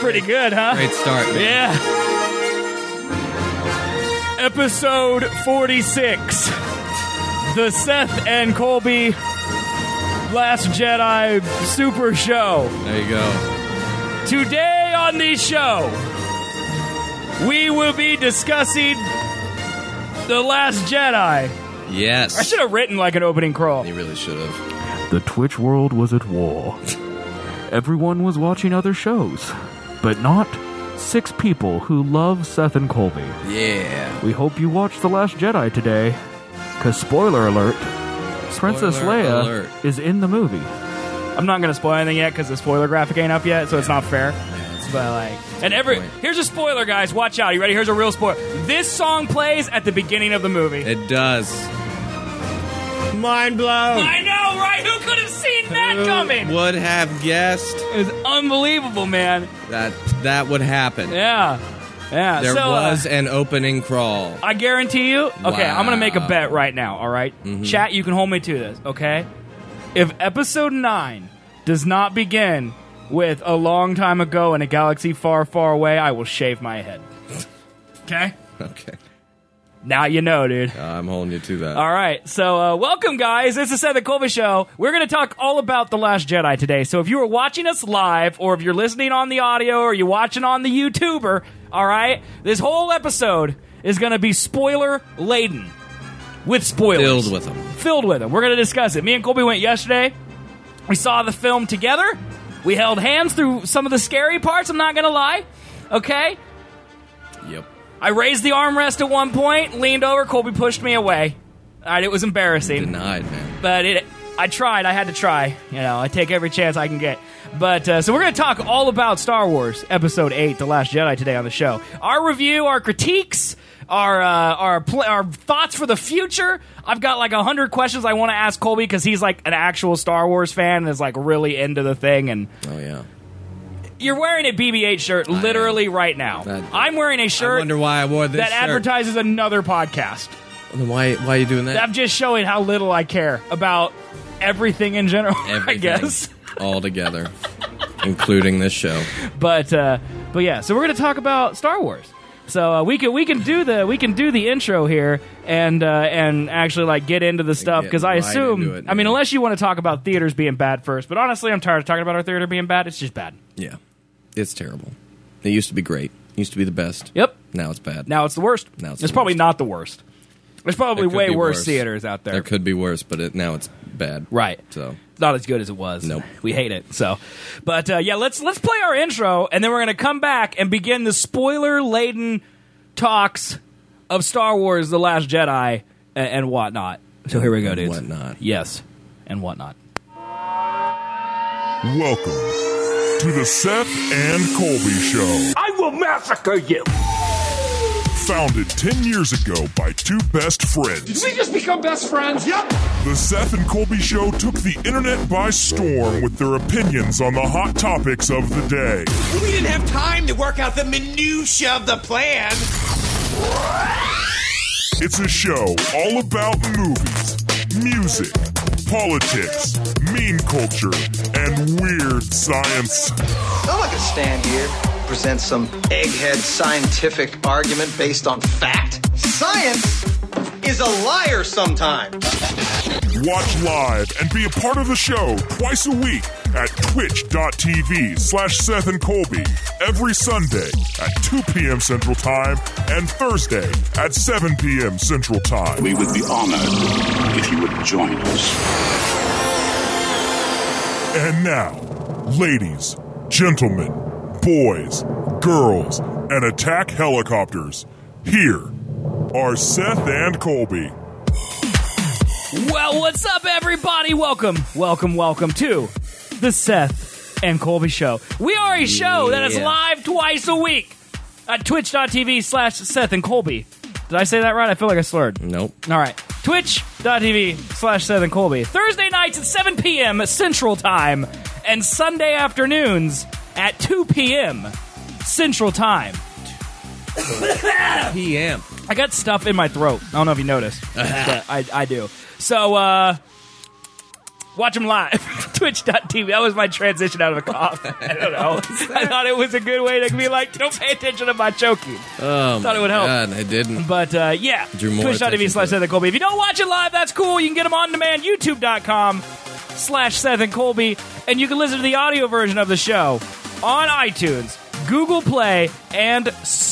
pretty good, huh? Great start, man. Yeah. Episode 46. The Seth and Colby Last Jedi Super Show. There you go. Today on the show, we will be discussing The Last Jedi. Yes. I should have written like an opening crawl. You really should have. The Twitch world was at war. Everyone was watching other shows, but not 6 people who love Seth and Colby. Yeah. We hope you watch The Last Jedi today, because spoiler alert, Princess Leia alert. is in the movie. I'm not going to spoil anything yet because the spoiler graphic ain't up yet, so it's not fair. But like, and here's a spoiler, guys. Watch out. You ready? Here's a real spoiler. This song plays at the beginning of the movie. It does. Mind blown. I know, right? Who could have seen that coming? Would have guessed It was unbelievable, man. that would happen. Yeah. Yeah. There so, was an opening crawl. I guarantee you. Okay, I'm going to make a bet right now, all right? Mm-hmm. Chat, you can hold me to this, okay? If episode 9 does not begin with a long time ago in a galaxy far, far away, I will shave my head. Okay? Okay. Now you know, dude. I'm holding you to that. All right, so welcome, guys. It's the Seth and Colby Show. We're going to talk all about The Last Jedi today. So if you are watching us live, or if you're listening on the audio, or you're watching on the YouTuber, all right, this whole episode is going to be spoiler-laden. With spoilers. Filled with them. We're going to discuss it. Me and Colby went yesterday. We saw the film together. We held hands through some of the scary parts, I'm not going to lie. Okay? Yep. I raised the armrest at one point, leaned over, Colby pushed me away. All right, it was embarrassing. Denied, man. But I tried. I had to try. You know, I take every chance I can get. But so we're going to talk all about Star Wars Episode 8, The Last Jedi, today on the show. Our review, our critiques, our thoughts for the future. I've got like 100 questions I want to ask Colby because he's like an actual Star Wars fan and is like really into the thing. And Oh, yeah. you're wearing a BB-8 shirt literally right now. I'm wearing a shirt I wonder why I wore this that shirt. advertises another podcast. Then why are you doing that? I'm just showing how little I care about everything in general, Everything. I guess. All together. Including this show. But yeah, so we're going to talk about Star Wars. So we can do the intro here and actually like get into the stuff because I right assume into it, I mean man. unless you want to talk about theaters being bad first, but honestly I'm tired of talking about our theater being bad. It's just bad. Yeah. It's terrible. It used to be great. It used to be the best. Yep. Now it's bad. Now it's the worst. Now it's it's the probably worst. not the worst. There's probably There could way be worse worse. theaters out there. There could be worse, but now it's bad. Right. So It's not as good as it was. Nope. We hate it. So, but yeah, let's play our intro, and then we're going to come back and begin the spoiler-laden talks of Star Wars: The Last Jedi and whatnot. So here we go, dudes. whatnot. Yes, and whatnot. Welcome to the Seth and Colby Show. I will massacre you. Founded 10 years ago by 2 best friends. Did we just become best friends? Yep. The Seth and Colby Show took the internet by storm with their opinions on the hot topics of the day. We didn't have time to work out the minutia of the plan. It's a show all about movies, music, politics, meme culture, and weird science. I'm not gonna stand here, present some egghead scientific argument based on fact. Science is a liar sometimes. Watch live and be a part of the show twice a week at twitch.tv/Seth and Colby every Sunday at 2 p.m. Central Time and Thursday at 7 p.m. Central Time. We would be honored if you would join us. And now, ladies, gentlemen, boys, girls, and attack helicopters, here are Seth and Colby. Well, what's up, everybody? Welcome to the Seth and Colby Show. We are a show that is live twice a week at twitch.tv/Seth and Colby. Did I say that right? I feel like I slurred. Nope. All right. Twitch.tv/Seth and Colby. Thursday nights at 7 p.m. Central Time and Sunday afternoons at 2 p.m. Central Time. PM. I got stuff in my throat. I don't know if you noticed. But I do. So, Watch them live. Twitch.tv. That was my transition out of a cough. I don't know. I thought it was a good way to be like, don't pay attention to my choking. Oh, thought it would help. God, I didn't. But, yeah. Drew more Twitch.tv/SethandColby. If you don't watch it live, that's cool. You can get them on demand. YouTube.com/SethandColby. And you can listen to the audio version of the show on iTunes, Google Play, and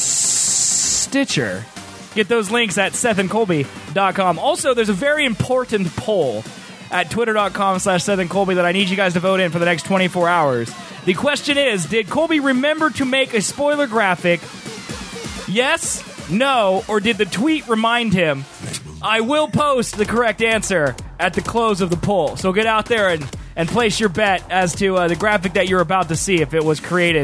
Stitcher. Get those links at SethandColby.com. Also, there's a very important poll at twitter.com/SethandColby that I need you guys to vote in for the next 24 hours. The question is, did Colby remember to make a spoiler graphic? Yes, no, or did the tweet remind him? I will post the correct answer at the close of the poll. So get out there and place your bet as to the graphic that you're about to see, if it was created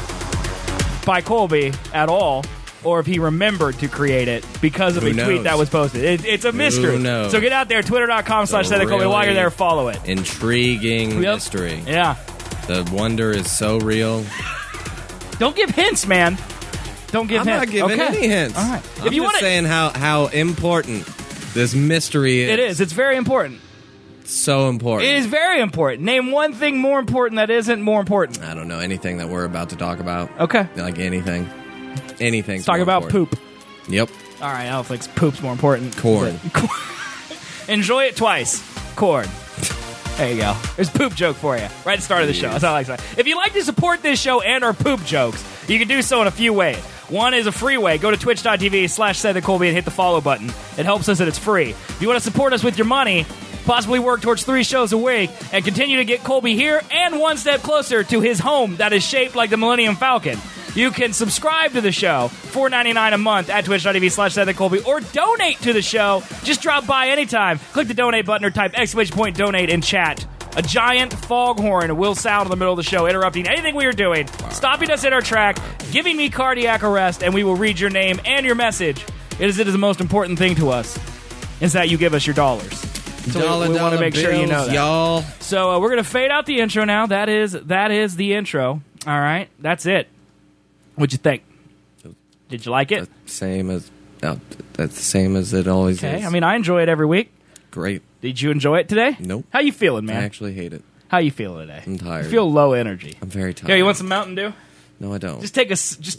by Colby at all, or if he remembered to create it because of the tweet that was posted. It's a mystery. Who knows? So get out there, twitter.com/SethandColby. While you're there, follow it. Intriguing mystery. Yeah. The wonder is so real. Don't give hints, man. Don't give hints. I'm not giving any hints. All right. I'm just saying how important this mystery is. It is. It's very important. So important. It is very important. Name one thing more important that isn't more important. I don't know anything that we're about to talk about. Okay. Like anything. Anything. Let's talk about poop. Yep. All right, I don't think poop's more important. Corn. Enjoy it twice. Corn. There you go. There's a poop joke for you. Right at the start of the show. That's all I like to say. If you'd like to support this show and our poop jokes, you can do so in a few ways. One is a free way. Go to twitch.tv/SethandColby and hit the follow button. It helps us and it's free. If you want to support us with your money, possibly work towards 3 shows a week, and continue to get Colby here and one step closer to his home that is shaped like the Millennium Falcon, you can subscribe to the show, $4.99 a month at twitch.tv/SethandColby, or donate to the show. Just drop by anytime. Click the donate button or type !donate in chat. A giant foghorn will sound in the middle of the show, interrupting anything we are doing, stopping us in our track, giving me cardiac arrest, and we will read your name and your message. It is the most important thing to us, is that you give us your dollars. So we want to make sure you know that. Y'all. So we're going to fade out the intro now. That is the intro. All right? That's it. What'd you think? Did you like it? That's the same as it always is. Okay. I mean, I enjoy it every week. Great. Did you enjoy it today? Nope. How you feeling, man? I actually hate it. How you feeling today? I'm tired. I feel low energy. I'm very tired. Here, you want some Mountain Dew? No, I don't. Just chug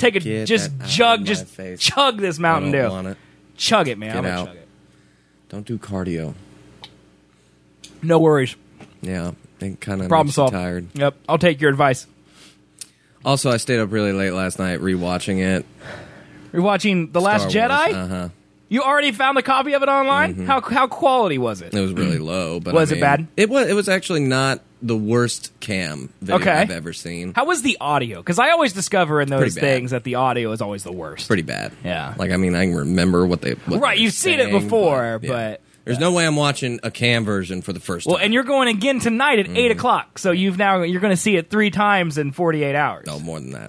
this Mountain Dew. I don't want it. Chug it, man. Get I'm gonna out. chug it. Don't do cardio. No worries. Yeah, it kind of Problem makes you solved. tired. Yep. I'll take your advice. Also, I stayed up really late last night rewatching it. You're watching The Last Star Wars. Jedi? Uh-huh. You already found the copy of it online? Mm-hmm. How quality was it? It was really low, but Was it bad? It was actually not the worst cam video I've ever seen. How was the audio? Because I always discover in those Pretty bad. things that the audio is always the worst. Pretty bad. Yeah. Like, I mean, I can remember what they Right, you've seen it before, but there's no way I'm watching a cam version for the first time. well, and you're going again tonight at 8 o'clock, so you're going to see it 3 times in 48 hours. No, more than that.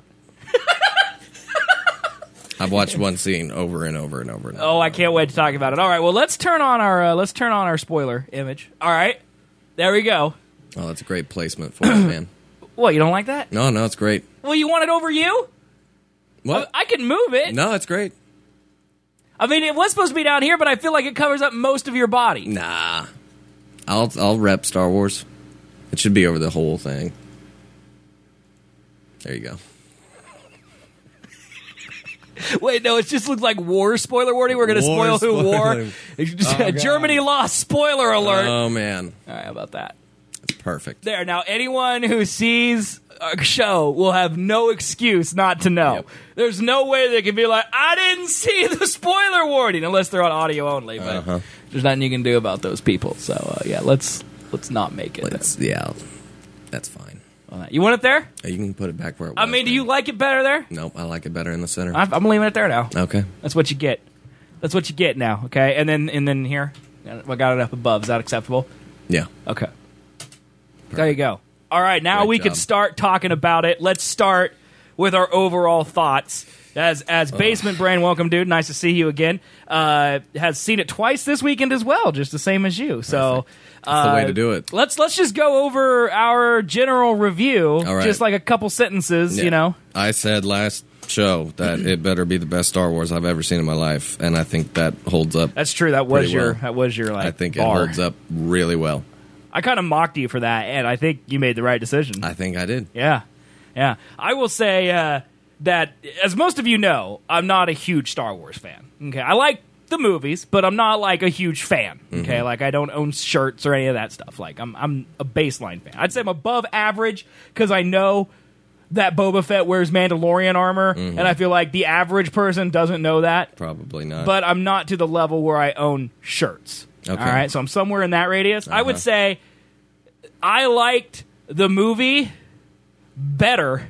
I've watched one scene over and over and over and over. Oh, I can't wait to talk about it. All right, well, let's turn on our spoiler image. All right, there we go. Oh, that's a great placement for it, man. What, you don't like that? No, it's great. Well, you want it over you? What? I can move it. No, it's great. I mean, it was supposed to be down here, but I feel like it covers up most of your body. Nah, I'll rep Star Wars. It should be over the whole thing. There you go. Wait, no, it just looks like war spoiler warning. We're going to spoil who wore. Germany lost. Spoiler alert. Oh, man. All right, how about that? That's perfect. There. Now, anyone who sees a show will have no excuse not to know. Yep. There's no way they can be like, I didn't see the spoiler warning, unless they're on audio only. But there's nothing you can do about those people. So, yeah, let's not make it. Yeah, that's fine. You want it there? You can put it back where it was. I mean, do you like it better there? Nope, I like it better in the center. I'm leaving it there now. Okay. That's what you get. That's what you get now, okay? And then here, I got it up above. Is that acceptable? Yeah. Okay. There you go. All right, now Great we job. can start talking about it. Let's start with our overall thoughts. As Basement Brain, welcome, dude. Nice to see you again. Has seen it twice this weekend as well, just the same as you. So that's the way to do it. Let's just go over our general review, All right. just like a couple sentences, Yeah. you know. I said last show that it better be the best Star Wars I've ever seen in my life, and I think that holds up. That's true. That was pretty your well. that was your like. I think it bar. holds up really well. I kind of mocked you for that, and I think you made the right decision. I think I did. Yeah. I will say that, as most of you know, I'm not a huge Star Wars fan. Okay, I like the movies, but I'm not like a huge fan. Okay, like I don't own shirts or any of that stuff. Like I'm a baseline fan. I'd say I'm above average because I know that Boba Fett wears Mandalorian armor, and I feel like the average person doesn't know that. Probably not. But I'm not to the level where I own shirts. Okay. All right, so I'm somewhere in that radius. I would say I liked the movie better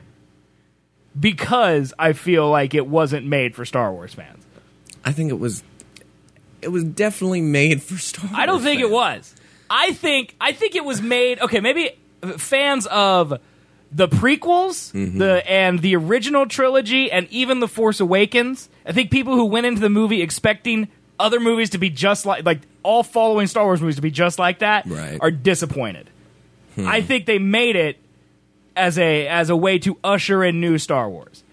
because I feel like it wasn't made for Star Wars fans. I think it was definitely made for Star Wars. I don't think fans. it was. I think it was made. Okay, maybe fans of the prequels, and the original trilogy, and even The Force Awakens. I think people who went into the movie expecting other movies to be just like all following Star Wars movies to be just like that, right, are disappointed. I think they made it as a way to usher in new Star Wars.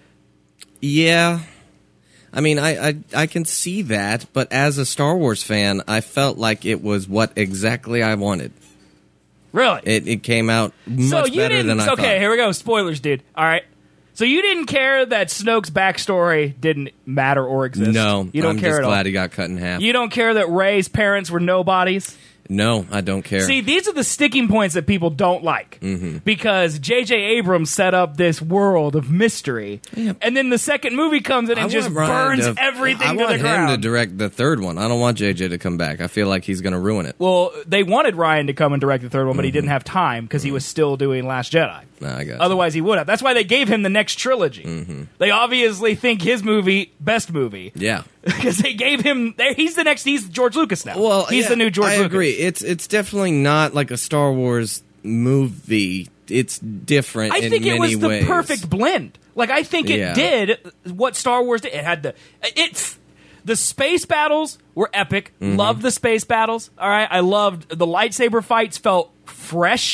Yeah. I mean, I can see that, but as a Star Wars fan, I felt like it was what exactly I wanted. Really? It came out much better than I thought. Okay, here we go. Spoilers, dude. All right. So you didn't care that Snoke's backstory didn't matter or exist? No. You don't I'm care just at all? glad he got cut in half. You don't care that Rey's parents were nobodies? No, I don't care. See, these are the sticking points that people don't like. Because J.J. Abrams set up this world of mystery, and then the second movie comes in and just burns everything to the ground. I want him to direct the third one. I don't want J.J. to come back. I feel like he's going to ruin it. Well, they wanted Ryan to come and direct the third one, but he didn't have time because he was still doing Last Jedi. I guess. Otherwise, he would have. That's why they gave him the next trilogy. They obviously think his movie, best movie. Yeah. Because they gave him... He's George Lucas now. Well, he's the new George Lucas. I agree. It's definitely not like a Star Wars movie. It's different in many ways. I think it was the perfect blend. Like, I think it did what Star Wars did. It had the space battles were epic. Loved the space battles. All right, I loved the lightsaber fights. Felt fresh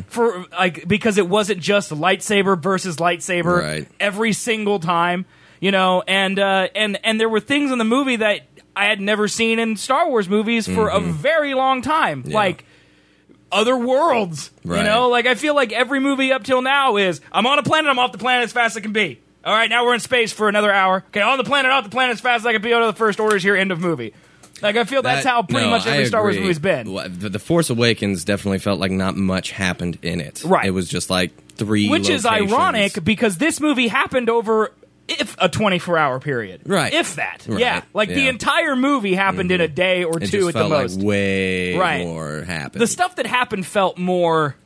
because it wasn't just lightsaber versus lightsaber every single time. You know, and there were things in the movie that I had never seen in Star Wars movies for a very long time, like other worlds. You know, like I feel like every movie up till now is I'm on a planet, I'm off the planet as fast as I can be. All right, now we're in space for another hour. Okay, on the planet, off the planet as fast as I can be. Out of the first orders here, end of movie. Like I feel that's how pretty much every Star Wars movie's been. The Force Awakens definitely felt like not much happened in it. Right, it was just like three, which is ironic because this movie happened over. If a 24-hour period. Right. If that. Right. Yeah. Like, the entire movie happened in a day or two at the most. Like way more happened. The stuff that happened felt more,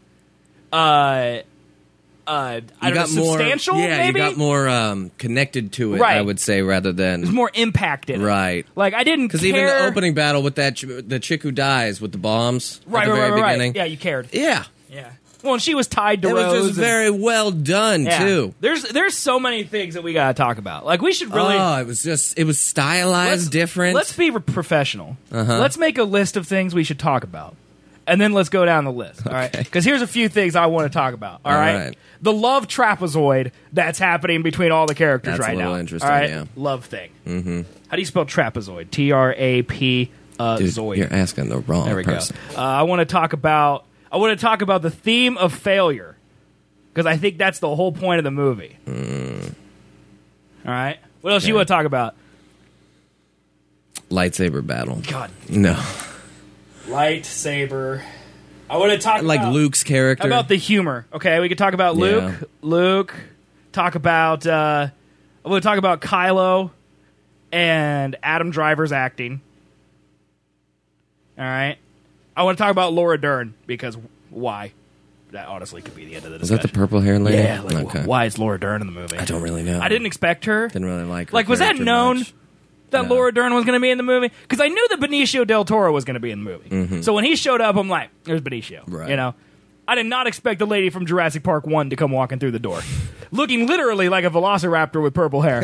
substantial, yeah, maybe? you got more connected to it, I would say, rather than... There's more impact in it. Right. Like, I didn't care... Because even the opening battle with the chick who dies with the bombs at the very beginning. Yeah, you cared. Yeah. Yeah. Well, and she was tied to Rose. It was just very well done, too. There's so many things that we got to talk about. Like, we should really... Oh, it was stylized different. Let's be professional. Let's make a list of things we should talk about. And then let's go down the list, all right? Because here's a few things I want to talk about, all right? The love trapezoid that's happening between all the characters right now. That's a little interesting, all right? yeah. Love thing. How do you spell trapezoid? T-R-A-P zoid. You're asking the wrong person. There we go. I want to talk about the theme of failure, because I think that's the whole point of the movie. All right? What else you want to talk about? Lightsaber battle. God. No. Lightsaber. I want to talk like about... Luke's character. How about the humor? Okay, we could talk about Luke. Yeah. Luke. Talk about... I want to talk about Kylo and Adam Driver's acting. All right? I want to talk about Laura Dern, because why? That honestly could be the end of the discussion. Is that the purple-haired lady? Yeah, like, why is Laura Dern in the movie? I don't really know. I didn't expect her. Didn't really like her. Like, was that known much. that Laura Dern was going to be in the movie? Because I knew that Benicio del Toro was going to be in the movie. So when he showed up, I'm like, there's Benicio. Right. You know? I did not expect the lady from Jurassic Park 1 to come walking through the door. Looking literally like a velociraptor with purple hair.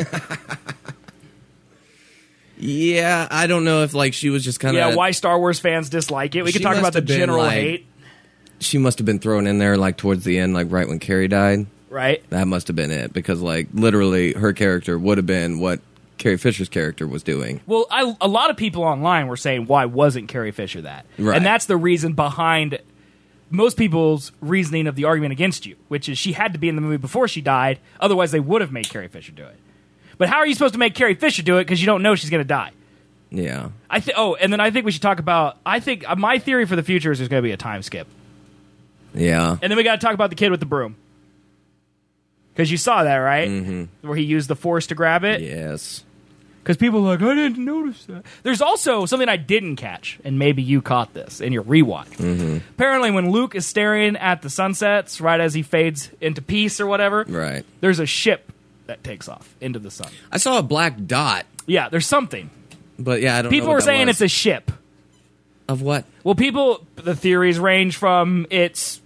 Yeah, I don't know if like she was just kind of... Yeah, why Star Wars fans dislike it. We could talk about the general hate. She must have been thrown in there like towards the end, like right when Carrie died. Right. That must have been it, because like literally her character would have been what Carrie Fisher's character was doing. Well, a lot of people online were saying, why wasn't Carrie Fisher that? Right. And that's the reason behind most people's reasoning of the argument against you, which is she had to be in the movie before she died, otherwise they would have made Carrie Fisher do it. But how are you supposed to make Carrie Fisher do it because you don't know she's going to die? Yeah. And then I think we should talk about, my theory for the future is there's going to be a time skip. Yeah. And then we got to talk about the kid with the broom. Because you saw that, right? Mm-hmm. Where he used the Force to grab it? Yes. Because people are like, I didn't notice that. There's also something I didn't catch, and maybe you caught this in your rewatch. Mm-hmm. Apparently, when Luke is staring at the sunsets, right as he fades into peace or whatever, right, there's a ship that takes off into the sun. I saw a black dot. Yeah, there's something. But yeah, I don't know. People were saying it's a ship. Of what? Well, the theories range from it's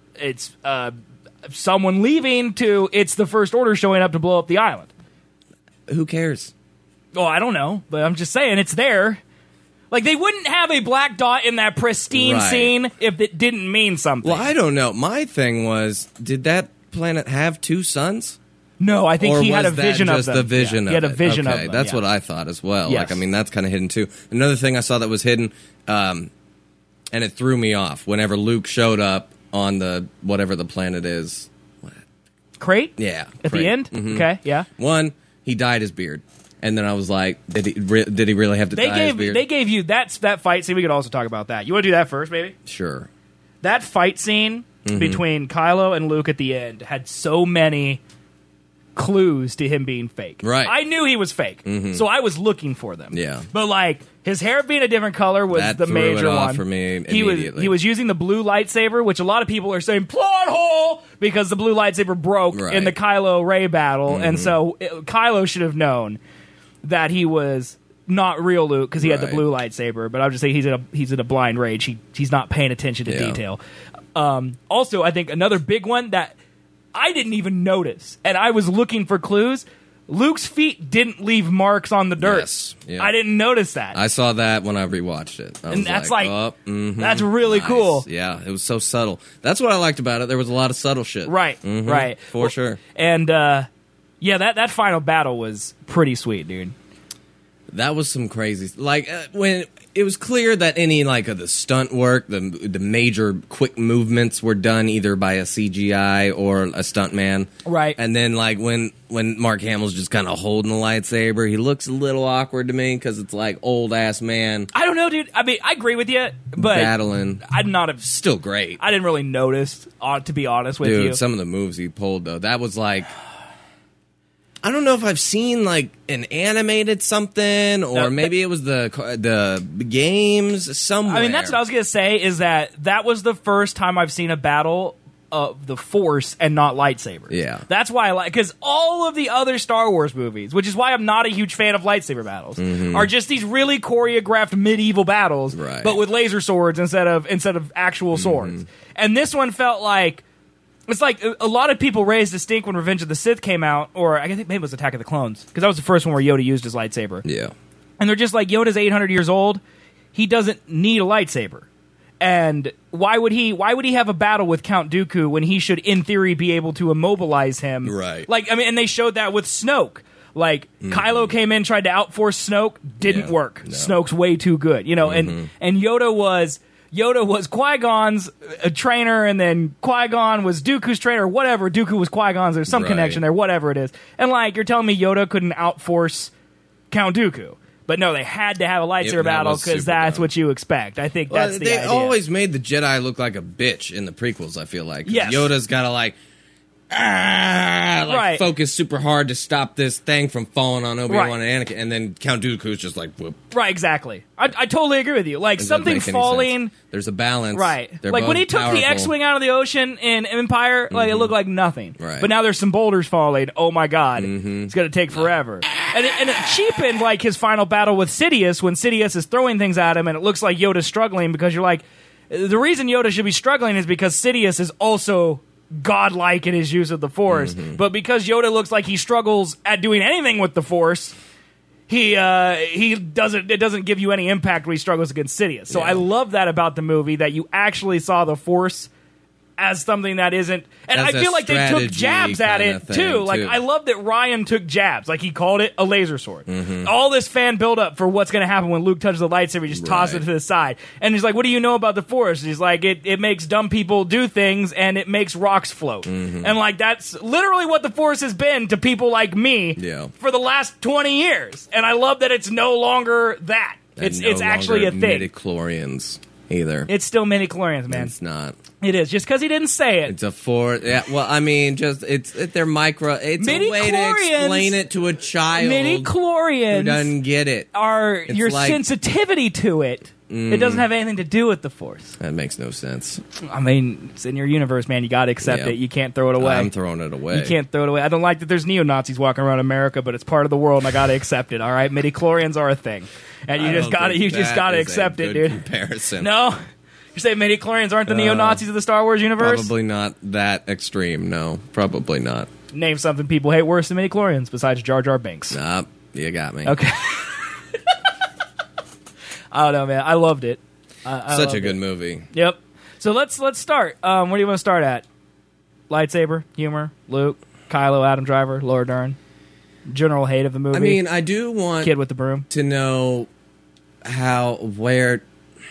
someone leaving to it's the First Order showing up to blow up the island. Who cares? Oh, I don't know, but I'm just saying it's there. Like, they wouldn't have a black dot in that pristine scene if it didn't mean something. Well, I don't know. My thing was, did that planet have two suns? No, I think he had a vision of them. Just the vision of it? He had a vision of them. That's what I thought as well. Yes. Like, I mean, that's kind of hidden too. Another thing I saw that was hidden, and it threw me off, whenever Luke showed up on the, whatever the planet is. Crate? Yeah. At the end? Mm-hmm. Okay, yeah. One, he dyed his beard. And then I was like, did he really have to dye his beard? They gave you that fight scene. We could also talk about that. You want to do that first, maybe? Sure. That fight scene between Kylo and Luke at the end had so many clues to him being fake. Right. I knew he was fake, so I was looking for them. Yeah. But, like, his hair being a different color was that the threw major it off one. For me immediately. He was using the blue lightsaber, which a lot of people are saying, plot hole! Because the blue lightsaber broke in the Kylo Rey battle, and so Kylo should have known that he was not real Luke because he had the blue lightsaber. But I'll just say he's in a blind rage. He's not paying attention to detail. Also, I think another big one that I didn't even notice, and I was looking for clues. Luke's feet didn't leave marks on the dirt. Yes. Yeah. I didn't notice that. I saw that when I rewatched it. And that's that's really cool. Yeah, it was so subtle. That's what I liked about it. There was a lot of subtle shit. Right, right. For sure. And, that final battle was pretty sweet, dude. That was some crazy... Like, when it was clear that any, like, of the stunt work, the major quick movements were done either by a CGI or a stuntman. Right. And then, like, when Mark Hamill's just kind of holding the lightsaber, he looks a little awkward to me because it's, like, old-ass man. I don't know, dude. I mean, I agree with you, but... Battling. I'd not have... Still great. I didn't really notice, to be honest with you. Dude, some of the moves he pulled, though, that was, like... I don't know if I've seen, like, an animated something, or maybe it was the games somewhere. I mean, that's what I was going to say, is that was the first time I've seen a battle of the Force and not lightsabers. Yeah. That's why I like, because all of the other Star Wars movies, which is why I'm not a huge fan of lightsaber battles, are just these really choreographed medieval battles, but with laser swords instead of actual swords. And this one felt like, it's like a lot of people raised a stink when Revenge of the Sith came out, or I think maybe it was Attack of the Clones, because that was the first one where Yoda used his lightsaber. Yeah. And they're just like, Yoda's 800 years old. He doesn't need a lightsaber. And why would he have a battle with Count Dooku when he should, in theory, be able to immobilize him? Right. Like, I mean, and they showed that with Snoke. Like, Kylo came in, tried to outforce Snoke, didn't work. No. Snoke's way too good, you know. And Yoda was Qui-Gon's trainer, and then Qui-Gon was Dooku's trainer, whatever. Dooku was Qui-Gon's. There's some connection there, whatever it is. And, like, you're telling me Yoda couldn't outforce Count Dooku. But no, they had to have a lightsaber battle because that's what you expect. I think that's the idea. They always made the Jedi look like a bitch in the prequels, I feel like. Yes. Yoda's got to, like, focus super hard to stop this thing from falling on Obi-Wan and Anakin, and then Count Dooku's just like, whoop. Right, exactly. I totally agree with you. Like, something falling... There's a balance. Right. They're like, when he took powerful. the X-Wing out of the ocean in Empire, like, it looked like nothing. Right. But now there's some boulders falling. Oh, my God. It's going to take forever. And it cheapened, like, his final battle with Sidious, when Sidious is throwing things at him, and it looks like Yoda's struggling, because you're like... The reason Yoda should be struggling is because Sidious is also... godlike in his use of the Force, but because Yoda looks like he struggles at doing anything with the Force, he doesn't. It doesn't give you any impact when he struggles against Sidious. So I love that about the movie, that you actually saw the Force as something that isn't. And As I a feel like they took strategy jabs at kinda it thing, too. Like too. I love that Ryan took jabs. Like he called it a laser sword. Mm-hmm. All this fan build up for what's going to happen when Luke touches the lightsaber. He just tosses it Right. to the side, and he's like, "What do you know about the Force?" And he's like, "It makes dumb people do things, and it makes rocks float." Mm-hmm. And like that's literally what the Force has been to people like me Yeah. for the last 20 years. And I love that it's no longer that. And It's no actually a longer thing. Midichlorians either. It's still midi-chlorians, man. It's not. It is just because he didn't say it. It's a Force. Yeah, well, I mean, they're micro. It's a way to Midi-chlorians- explain it to a child who Midi-chlorians doesn't get it. are It's your like- sensitivity to it. It doesn't have anything to do with the Force. That makes no sense. I mean, it's in your universe, man. You got to accept Yeah. it. You can't throw it away. I'm throwing it away. You can't throw it away. I don't like that there's neo-Nazis walking around America, but it's part of the world, and I got to accept it. All right, midi-chlorians are a thing, and you I just don't got to think you just that got to is a accept it, good dude. Comparison. No, you say midi-chlorians aren't the neo-Nazis of the Star Wars universe? Probably not that extreme. No, probably not. Name something people hate worse than midi-chlorians besides Jar Jar Binks. Nah, you got me. Okay. I don't know, man. I loved it. I Such loved a good it. movie. Yep. So let's start. Where do you want to start at? Lightsaber, humor, Luke, Kylo, Adam Driver, Laura Dern, general hate of the movie. I mean, I do want kid with the broom. to know where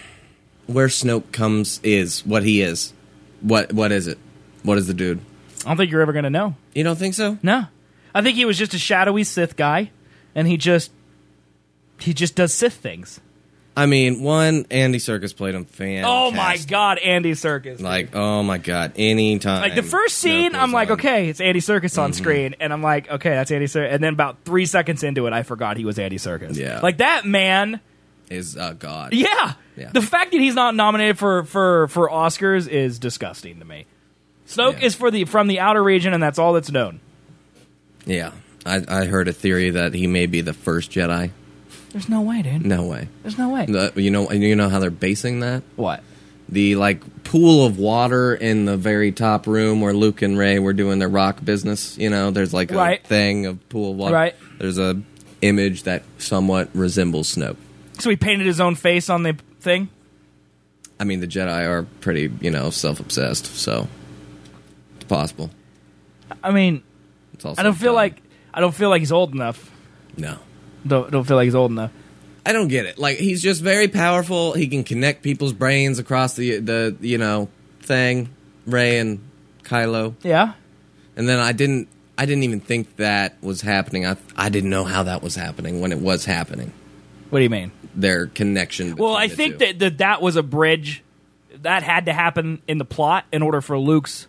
Snoke is, what he is. What is it? What is the dude? I don't think you're ever going to know. You don't think so? No. I think he was just a shadowy Sith guy, and he just does Sith things. I mean, Andy Serkis played him fantastic. Oh my God, Andy Serkis. Like, oh my God, anytime. Like the first scene, Snoke I'm was like, on. okay, it's Andy Serkis on screen, and I'm like, okay, that's Andy Serkis. And then about 3 seconds into it, I forgot he was Andy Serkis. Yeah. Like that man. Is God. Yeah. Yeah. The fact that he's not nominated for Oscars is disgusting to me. Snoke Yeah. is from the outer region, and that's all that's known. Yeah. I heard a theory that he may be the first Jedi. There's no way, dude. No way. There's no way. You know how they're basing that? What? The pool of water in the very top room where Luke and Rey were doing their rock business. You know, there's like a Right. thing of pool of water. Right. There's a image that somewhat resembles Snoke. So he painted his own face on the thing? I mean, the Jedi are pretty, self-obsessed, so it's possible. I mean, It's also I don't feel like he's old enough. no. Don't feel like he's old enough. I don't get it. Like, he's just very powerful. He can connect people's brains across the thing. Rey and Kylo. Yeah. And then I didn't even think that was happening. I didn't know how that was happening when it was happening. What do you mean? Their connection. Well, I between the think two. that was a bridge that had to happen in the plot in order for Luke's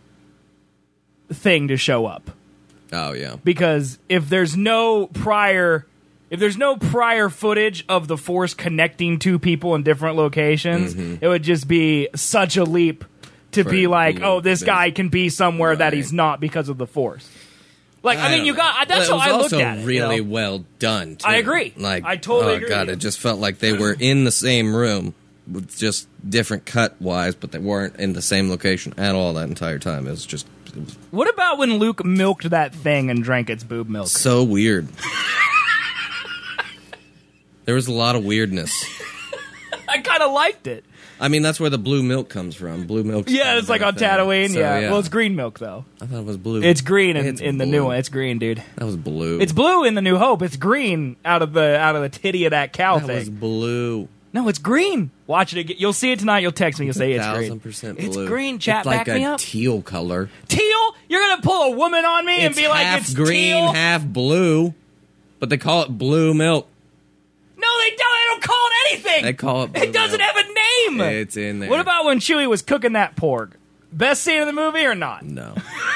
thing to show up. Oh yeah. Because if there's no prior footage of the Force connecting two people in different locations, it would just be such a leap to be like, Luke, oh, this guy can be somewhere that Right. he's not because of the Force. Like, I mean, don't you know. got that's Well, how I looked it was at also it. really you know? well done. Too. I agree. Like, I totally agree God, with you. it just felt like they were in the same room, with just different cut wise, but they weren't in the same location at all that entire time. It was What about when Luke milked that thing and drank its boob milk? so weird. There was a lot of weirdness. I kind of liked it. I mean, that's where the blue milk comes from. Blue milk. Yeah, it's like on Tatooine. So, yeah. Well, it's green milk though. I thought it was blue. It's green It's in the blue. new one. It's green, dude. That was blue. It's blue in the New Hope. It's green out of the titty of that cow That thing. was blue. No, it's green. Watch it again. You'll see it tonight. You'll text me. You'll say it's green. 1,000% It's blue. green. Chat, it's like back me a up. teal color. Teal? You're gonna pull a woman on me and It's be like, half it's green, teal? half blue, but they call it blue milk. No, they don't. They don't call it anything. They call it blue It doesn't milk. have a name. It's in there. What about when Chewie was cooking that pork? Best scene in the movie or not? No.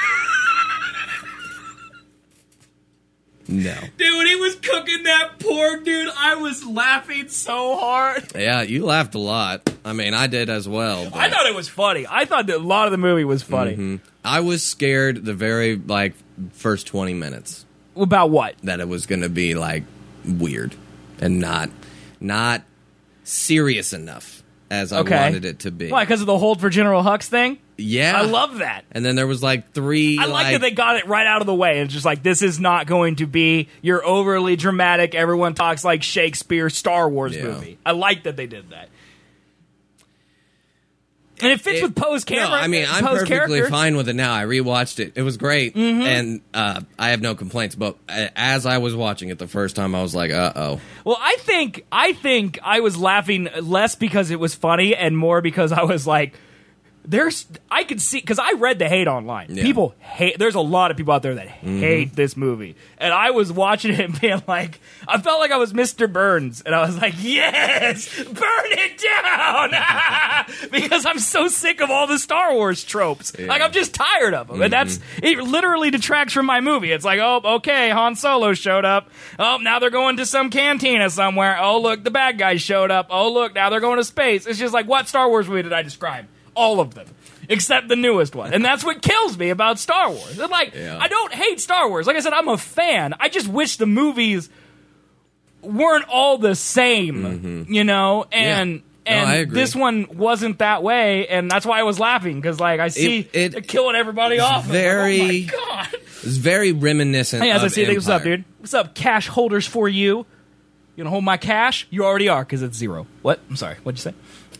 No. Dude, when he was cooking that pork, dude, I was laughing so hard. Yeah, you laughed a lot. I mean, I did as well. But I thought it was funny. I thought that a lot of the movie was funny. I was scared the very first 20 minutes About what? that it was going to be weird and not serious enough as I wanted it to be. Why? Because of the hold for General Hux thing? Yeah. I love that. And then there was three. I like that they got it right out of the way. It's just like, this is not going to be your overly dramatic, everyone talks like Shakespeare Star Wars Yeah. movie. I like that they did that. And it fits with Poe's camera. No, I mean, I'm Poe's perfectly character. fine with it now. I rewatched it. It was great. Mm-hmm. And I have no complaints. But as I was watching it the first time, I was like, uh-oh. Well, I think I was laughing less because it was funny and more because I was like, I could see, because I read the hate online. Yeah. People hate, there's a lot of people out there that hate this movie. And I was watching it and being like, I felt like I was Mr. Burns. And I was like, yes, burn it down. Because I'm so sick of all the Star Wars tropes. Yeah. Like, I'm just tired of them. And it literally detracts from my movie. It's like, oh, okay, Han Solo showed up. Oh, now they're going to some cantina somewhere. Oh, look, the bad guys showed up. Oh, look, now they're going to space. It's just like, what Star Wars movie did I describe? All of them, except the newest one. And that's what kills me about Star Wars. It's like, I don't hate Star Wars. Like I said, I'm a fan. I just wish the movies weren't all the same, you know? And I agree. this one wasn't that way, and that's why I was laughing, because like I see they're killing everybody off. Very, oh my God. It's very reminiscent Hey, as I of see, what's up, Empire. dude? What's up, cash holders for you? You gonna hold my cash? You already are, because it's 0. What? I'm sorry. What'd you say?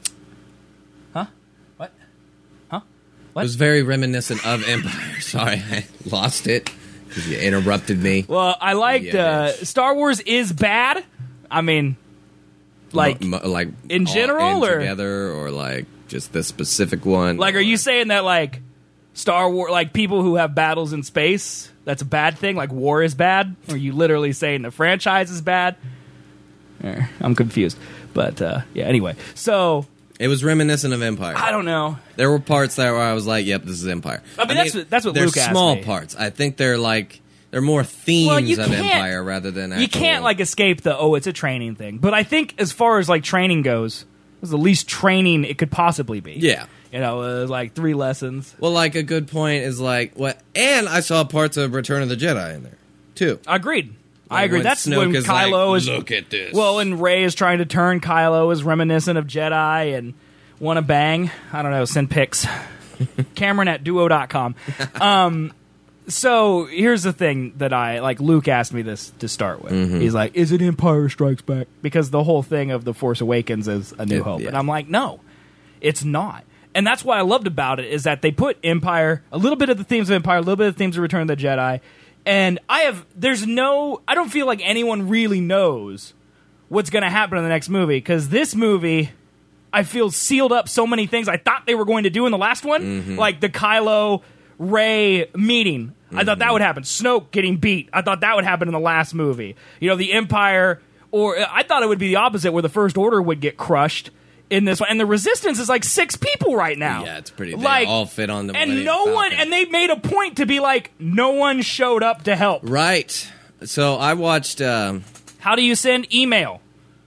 It was very reminiscent of Empire. Sorry, I lost it because you interrupted me. Well, I liked Star Wars is bad. I mean, like like in all general, or together, or like just the specific one. Like, are you saying that like Star Wars, like people who have battles in space, that's a bad thing? Like war is bad? Or are you literally saying the franchise is bad? I'm confused, but yeah. Anyway, so. It was reminiscent of Empire. I don't know. There were parts there where I was like, "Yep, this is Empire." I mean, that's what they're Luke asked small me. parts. I think they're more themes of Empire rather than actual. You can't like escape the it's a training thing. But I think as far as like training goes, it was the least training it could possibly be. Yeah. You know, like 3 lessons. Well, like a good point is like what, and I saw parts of Return of the Jedi in there too. Agreed. Like I agree. when That's Snoke when is Kylo like, is. Look at this. Well, and Rey is trying to turn Kylo is reminiscent of Jedi and want to bang. I don't know. Send pics. Cameron at duo.com. So here's the thing that I like. Luke asked me this to start with. He's like, "Is it Empire Strikes Back?" Because the whole thing of The Force Awakens is A New Hope, and I'm like, no, it's not. And that's what I loved about it is that they put Empire, a little bit of the themes of Empire, a little bit of the themes of Return of the Jedi, and I don't feel like anyone really knows what's going to happen in the next movie, because this movie, I feel, sealed up so many things I thought they were going to do in the last one, like the Kylo Rey meeting. I thought that would happen. Snoke getting beat. I thought that would happen in the last movie. You know, the Empire, or I thought it would be the opposite, where the First Order would get crushed in this one. And the Resistance is like 6 people right now. Yeah, it's pretty. Like, they all fit on the. And no one, and they made a point to be like, no one showed up to help. Right. So I watched. How do you send email?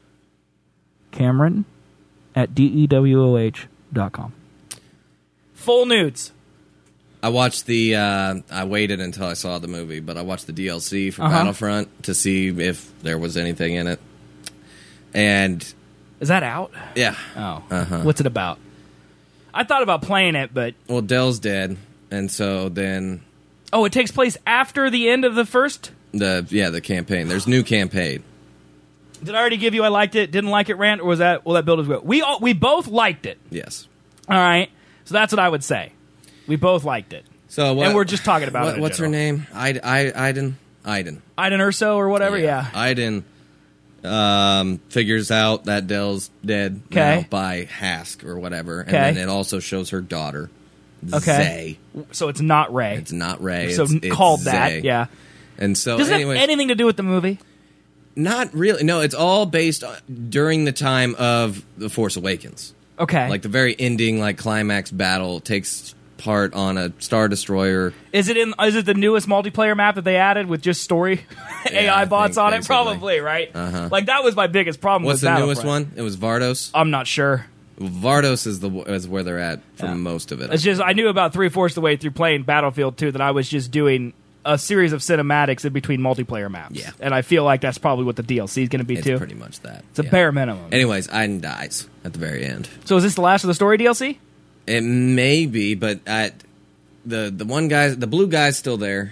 Cameron at DEWOH.com. Full nudes. I watched the. I waited until I saw the movie, but I watched the DLC for Battlefront to see if there was anything in it. And is that out? Yeah. Oh. What's it about? I thought about playing it, but well, Dell's dead, and so then. Oh, it takes place after the end of the first. The campaign. There's new campaign. Did I already give you I liked it, didn't like it rant, or was that will that build as well? We both liked it. Yes. All right. So that's what I would say. We both liked it. So what, and we're just talking about it. What's her name? Aiden. Aiden Urso or whatever. Yeah. Aiden figures out that Dell's dead now by Hask or whatever, and then it also shows her daughter. Okay. Zay. So it's not Rey. It's not Rey. So it's called Zay. that. Yeah. And so, does it have anything to do with the movie? Not really. No, it's all based during the time of The Force Awakens. Okay. Like the very ending, like climax battle takes part on a Star Destroyer. Is it the newest multiplayer map that they added with just story AI bots on it? Probably, right? Like that was my biggest problem. What's with the newest one? It was Vardos. I'm not sure. Vardos is where they're at for most of it. It's just I knew about 3/4 of the way through playing Battlefield 2 that I was just doing a series of cinematics in between multiplayer maps. Yeah. And I feel like that's probably what the DLC is going to be too. It's pretty much that. It's a bare minimum. Anyways, Aiden dies at the very end. So is this the last of the story DLC? It may be, but the one guy, the blue guy's still there.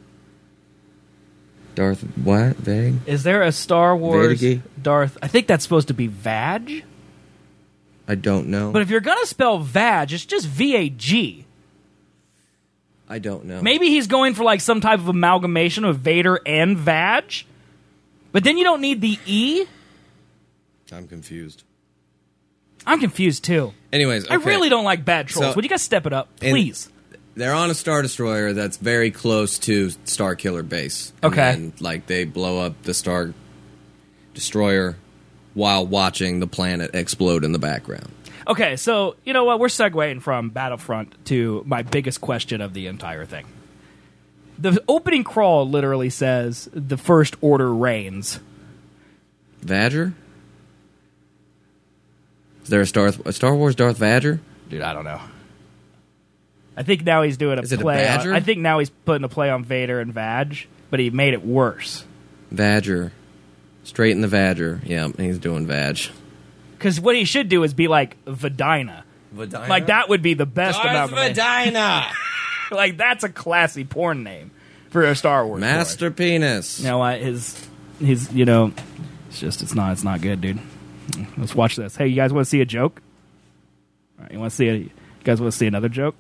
Darth what? Vague? Is there a Star Wars Vague? Darth? I think that's supposed to be Vag. I don't know. But if you're gonna spell Vag, it's just V-A-G. I don't know. Maybe he's going for like some type of amalgamation of Vader and Vag, but then you don't need the E. I'm confused. I'm confused too. Anyways, okay. I really don't like bad trolls. So- Would you guys step it up, please? They're on a Star Destroyer that's very close to Star Killer Base. Okay. And like they blow up the Star Destroyer while watching the planet explode in the background. Okay, so you know what? We're segueing from Battlefront to my biggest question of the entire thing. The opening crawl literally says the First Order reigns. Vader? Is there a Star Wars Darth Vader? Dude, I don't know. I think now he's doing Is it a play. badger? I think now he's putting a play on Vader and Vag, but he made it worse. Vader. Straight in the Vader. Yeah, he's doing Vag. Because what he should do is be like Vadina. Vadina? Like that would be the best Darth amalgamation. Vadina! Like that's a classy porn name for a Star Wars. Master Penis. You know what? His you know, it's not good, dude. Let's watch this. Hey, you guys want to see a joke? All right, you guys want to see another joke?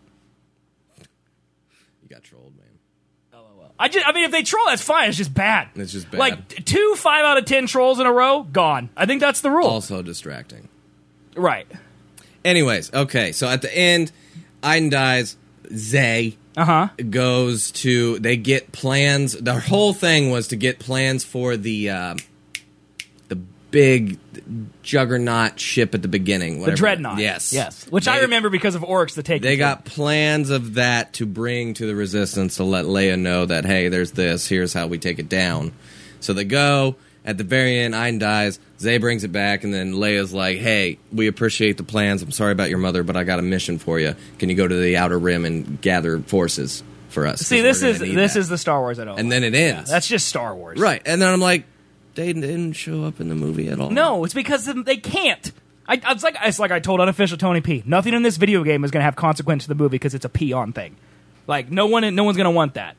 You got trolled, man. I mean, if they troll, that's fine. It's just bad. It's just bad. Like 2 5 out of 10 trolls in a row, gone. I think that's the rule. Also distracting. Right. Anyways, okay, so at the end, Iden dies. Zay goes to... They get plans. Their whole thing was to get plans for the big juggernaut ship at the beginning. The Dreadnought. Yes. Which I remember because of Oryx the Taken. They got plans of that to bring to the Resistance to let Leia know that, hey, there's this, here's how we take it down. So they go, at the very end, Iden dies, Zay brings it back, and then Leia's like, hey, we appreciate the plans, I'm sorry about your mother, but I got a mission for you. Can you go to the Outer Rim and gather forces for us? See, this is the Star Wars I don't And like. then it ends. That's just Star Wars. Right, and then I'm like, they didn't show up in the movie at all. No, it's because they can't. It's like I told unofficial Tony P. Nothing in this video game is going to have consequence to the movie because it's a peon thing. Like no one's going to want that.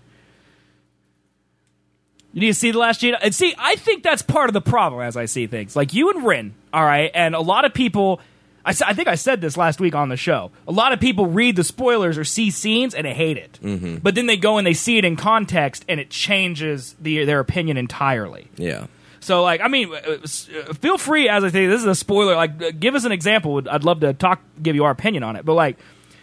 You need to see The Last Jedi. And see, I think that's part of the problem as I see things. Like you and Rin, all right, and a lot of people. I think I said this last week on the show. A lot of people read the spoilers or see scenes and they hate it. Mm-hmm. But then they go and they see it in context and it changes their opinion entirely. Yeah. So, like, I mean, feel free, as I say, this is a spoiler, like, give us an example. I'd love to give you our opinion on it. But, like,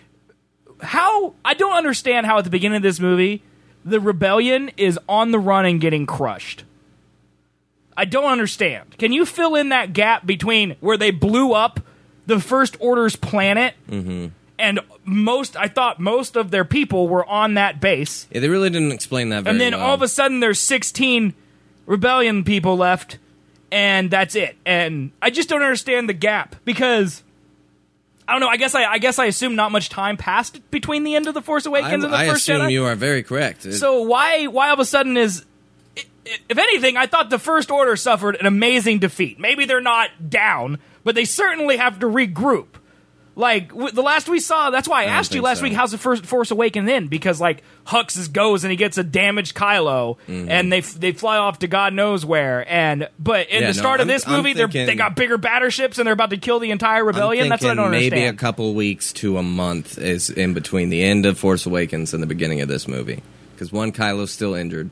I don't understand how at the beginning of this movie, the rebellion is on the run and getting crushed. I don't understand. Can you fill in that gap between where they blew up the First Order's planet and I thought most of their people were on that base. Yeah, they really didn't explain that very well. And then all of a sudden there's 16 rebellion people left, and that's it. And I just don't understand the gap because I don't know. I guess I assume not much time passed between the end of the Force Awakens and the First Jedi. I assume you are very correct. So why all of a sudden is? If anything, I thought the First Order suffered an amazing defeat. Maybe they're not down, but they certainly have to regroup. Like, the last we saw, that's why I asked you last week, how's the first Force Awakens in? Because, like, Hux goes and he gets a damaged Kylo, and they fly off to God knows where. But in the start of this movie, they got bigger battleships and they're about to kill the entire rebellion? That's what I don't understand. Maybe a couple weeks to a month is in between the end of Force Awakens and the beginning of this movie. Because one, Kylo's still injured.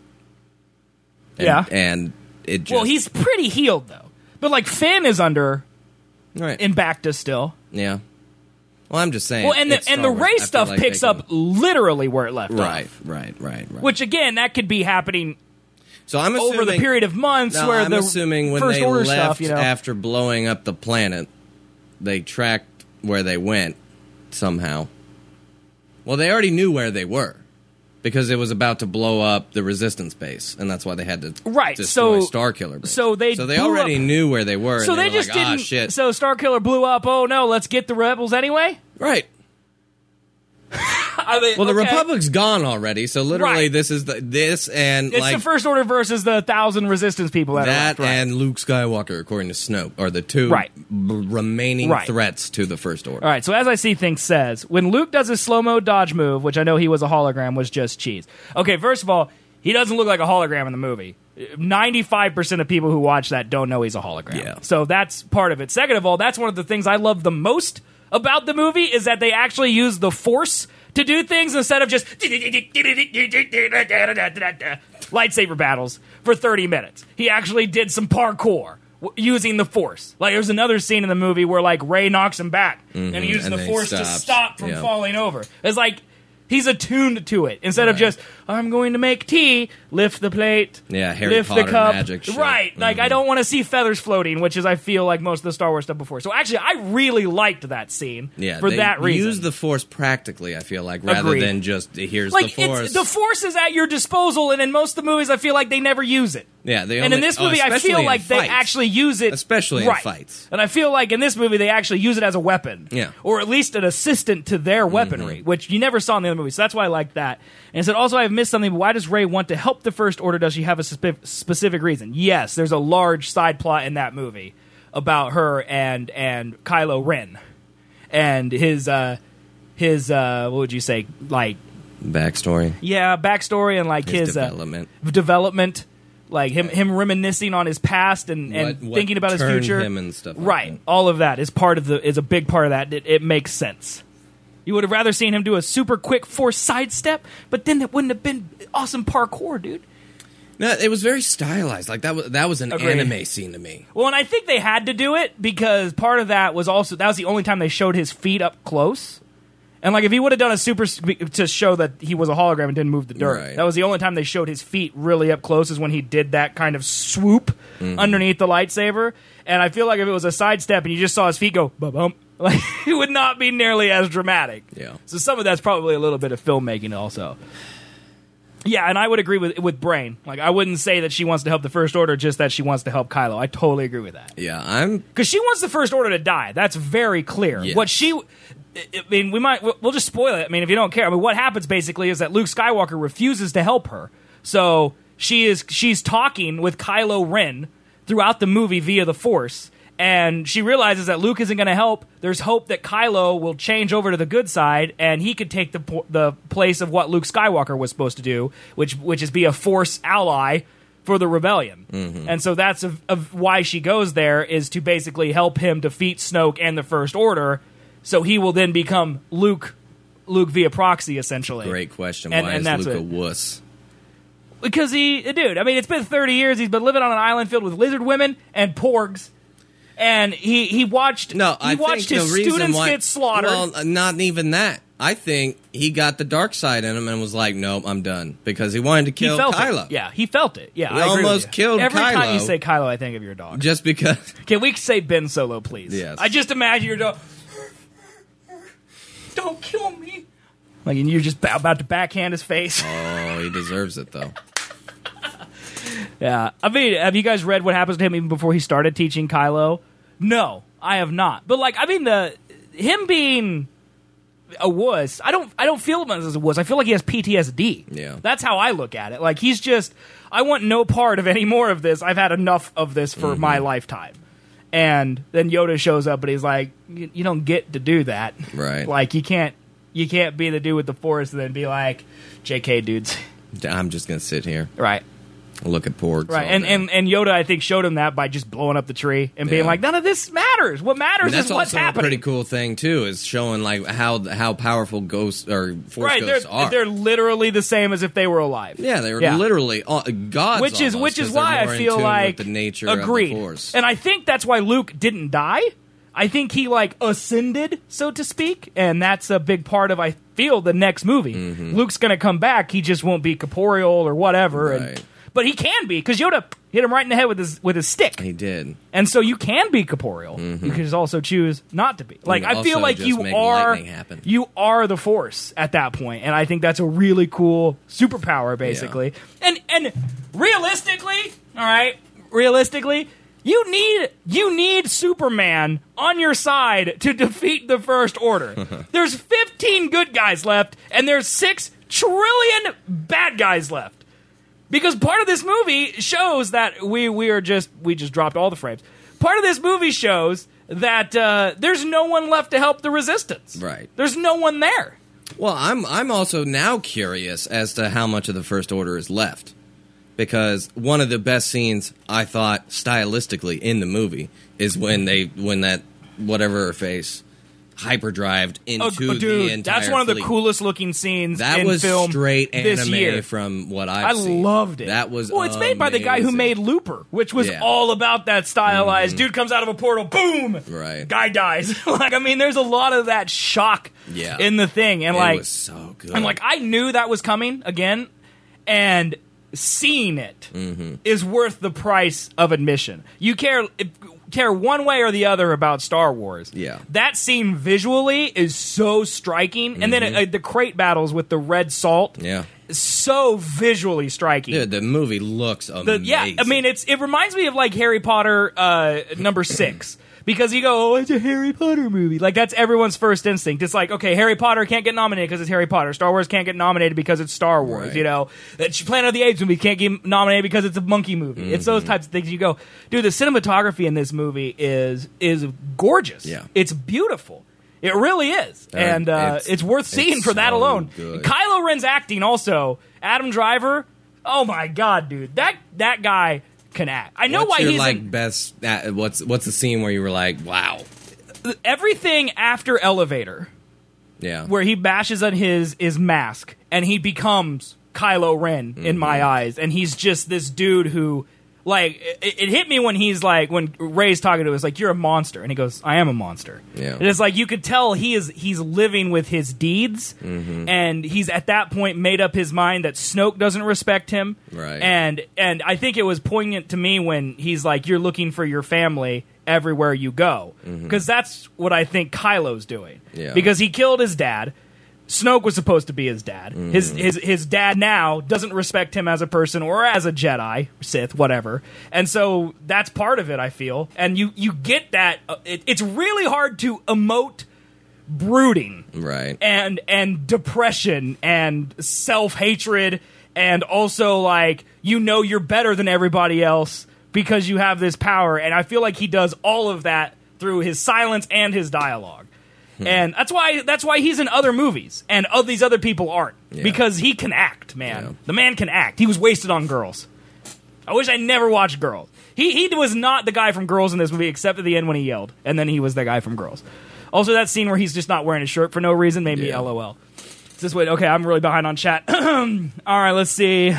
And it just... Well, he's pretty healed, though. But, like, Finn is under... Right. In Bacta still. Yeah. Well, I'm just saying. Well, and the Rey stuff picks up literally where it left off. Right. Which, again, that could be happening so I'm assuming, over the period of months where I'm assuming when they Order left stuff, after blowing up the planet, they tracked where they went somehow. Well, they already knew where they were. Because it was about to blow up the Resistance base, and that's why they had to destroy Starkiller base. So they already knew where they were. So and they were just like, didn't. Shit. So Starkiller blew up. Oh no, let's get the rebels anyway. Right. The Republic's gone already. So literally, this is it's the First Order versus the 1,000 Resistance people. And Luke Skywalker, according to Snoke, are the two remaining threats to the First Order. All right. So as I see things says, when Luke does his slow mo dodge move, which I know he was a hologram, was just cheese. Okay. First of all, he doesn't look like a hologram in the movie. 95% of people who watch that don't know he's a hologram. Yeah. So that's part of it. Second of all, that's one of the things I love the most about the movie is that they actually use the Force to do things instead of just lightsaber battles for 30 minutes. He actually did some parkour using the Force. Like, there's another scene in the movie where, like, Rey knocks him back, and he uses the Force to stop from falling over. It's like, he's attuned to it. Instead of just, I'm going to make tea, lift the plate, Harry lift Potter the cup. magic shit. Right. Like, I don't want to see feathers floating, which is, I feel like, most of the Star Wars stuff before. So, actually, I really liked that scene for that reason. Use the Force practically, I feel like, rather Agreed. than just, here's like, the Force. The Force is at your disposal, and in most of the movies, I feel like they never use it. Yeah, and in this movie, I feel like they actually use it. Especially in fights. And I feel like in this movie, they actually use it as a weapon. Yeah. Or at least an assistant to their weaponry, which you never saw in the other movie. So that's why I like that. And it said, also, I've missed something, but why does Rey want to help the First Order? Does she have a specific reason? Yes, there's a large side plot in that movie about her and Kylo Ren. And his what would you say, like... Backstory. Yeah, backstory and like his development, like him reminiscing on his past and thinking about his future. Him and stuff like right, that. all of that is a big part of that. It makes sense. You would have rather seen him do a super quick Force sidestep, but then it wouldn't have been awesome parkour, dude. No, it was very stylized. Like that was an anime scene to me. Well, and I think they had to do it because part of that was also that was the only time they showed his feet up close. And, like, if he would have done a super to show that he was a hologram and didn't move the dirt, right. That was the only time they showed his feet really up close is when he did that kind of swoop underneath the lightsaber. And I feel like if it was a sidestep and you just saw his feet go ba-bump, like, it would not be nearly as dramatic. Yeah. So some of that's probably a little bit of filmmaking also. Yeah, and I would agree with Brain. Like, I wouldn't say that she wants to help the First Order, just that she wants to help Kylo. I totally agree with that. Yeah, because she wants the First Order to die. That's very clear. Yes. What she... I mean, we'll just spoil it. I mean, if you don't care. I mean, what happens basically is that Luke Skywalker refuses to help her. So she's talking with Kylo Ren throughout the movie via the Force, and she realizes that Luke isn't going to help. There's hope that Kylo will change over to the good side, and he could take the place of what Luke Skywalker was supposed to do, which is be a Force ally for the rebellion. And so that's why she goes there, is to basically help him defeat Snoke and the First Order. So he will then become Luke via proxy, essentially. Great question. And why is that's Luke a wuss? Because dude, I mean, it's been 30 years. He's been living on an island filled with lizard women and porgs. And he watched his students get slaughtered. Well, not even that. I think he got the dark side in him and was like, nope, I'm done. Because he wanted to kill Kylo. It. Yeah, he felt it. Yeah, he almost killed Every Kylo. Every time you say Kylo, I think of your dog. Just because. Can we say Ben Solo, please? Yes. I just imagine your dog. Don't kill me. Like, and you're just about to backhand his face. Oh, he deserves it, though. Yeah. I mean, have you guys read what happens to him even before he started teaching Kylo? No, I have not. But, like, I mean, him being a wuss, I don't feel him as a wuss. I feel like he has PTSD. Yeah. That's how I look at it. Like, he's just, I want no part of any more of this. I've had enough of this for my lifetime. And then Yoda shows up, and he's like, "You don't get to do that, right? Like you can't be the dude with the Force and then be like, JK, dudes. I'm just gonna sit here, right? Look at porgs, right? And Yoda, I think, showed him that by just blowing up the tree and being like, none of this matters. What matters is what's happening. That's also a pretty cool thing too, is showing like how powerful ghosts or Force ghosts are. They're literally the same as if they were alive. Yeah, they're literally gods. Which is why I feel like the nature agreed. Of the Force. And I think that's why Luke didn't die. I think he like ascended, so to speak, and that's a big part of I feel the next movie. Luke's going to come back. He just won't be corporeal or whatever. Right. But he can be, because Yoda hit him right in the head with his stick. He did. And so you can be corporeal. You can just also choose not to be. Like, I feel like you are the Force at that point, and I think that's a really cool superpower, basically. Yeah. And realistically, all right, you need Superman on your side to defeat the First Order. There's 15 good guys left, and there's 6 trillion bad guys left. Because part of this movie shows that we just dropped all the frames. Part of this movie shows that there's no one left to help the Resistance. Right. There's no one there. Well, I'm also now curious as to how much of the First Order is left. Because one of the best scenes, I thought, stylistically in the movie is when that whatever her face hyperdrived into the entire that's one of the fleet. coolest looking scenes That in was film straight this anime year. from what I've seen. I loved it. That was it's made by the guy who amazing. made Looper, which was Yeah. all about that stylized. Dude comes out of a portal, boom, Right. guy dies. Like, I mean, there's a lot of that shock Yeah. in the thing, and It like, was so good. I'm like, I knew that was coming again, and seeing it is worth the price of admission. You care one way or the other about Star Wars. Yeah. That scene visually is so striking, and then the crate battles with the red salt. Yeah. So visually striking. Dude, the movie looks amazing. Yeah, I mean, it reminds me of like Harry Potter number 6. Because you go, oh, it's a Harry Potter movie. Like, that's everyone's first instinct. It's like, okay, Harry Potter can't get nominated because it's Harry Potter. Star Wars can't get nominated because it's Star Wars, Right. you know? Planet of the Apes movie can't get nominated because it's a monkey movie. It's those types of things. You go, dude, the cinematography in this movie is gorgeous. Yeah. It's beautiful. It really is. And it's worth seeing for that so alone. good. Kylo Ren's acting also. Adam Driver, oh my God, dude. That guy can act. I know What's why your, he's like in best. What's the scene where you were like, wow? everything after Elevator, Yeah. where he bashes on his mask and he becomes Kylo Ren in my eyes, and he's just this dude who, like, it hit me when he's like, when Rey's talking to him, it's like, you're a monster, and he goes, I am a monster. Yeah. And it's like, you could tell he's living with his deeds, and he's at that point made up his mind that Snoke doesn't respect him. Right. And I think it was poignant to me when he's like, you're looking for your family everywhere you go, because that's what I think Kylo's doing. Yeah. Because he killed his dad. Snoke was supposed to be his dad. His dad now doesn't respect him as a person or as a Jedi, Sith, whatever. And so that's part of it, I feel. And you get that. It's really hard to emote brooding Right. and depression and self-hatred, and also, like, you're better than everybody else because you have this power. And I feel like he does all of that through his silence and his dialogue. And that's why he's in other movies and these other people aren't. Yeah. Because he can act, man. Yeah. The man can act. He was wasted on Girls. I wish I never watched Girls. He was not the guy from Girls in this movie, except at the end when he yelled. And then he was the guy from Girls. Also, that scene where he's just not wearing a shirt for no reason made me Yeah. LOL. Just wait. Okay, I'm really behind on chat. All right, let's see.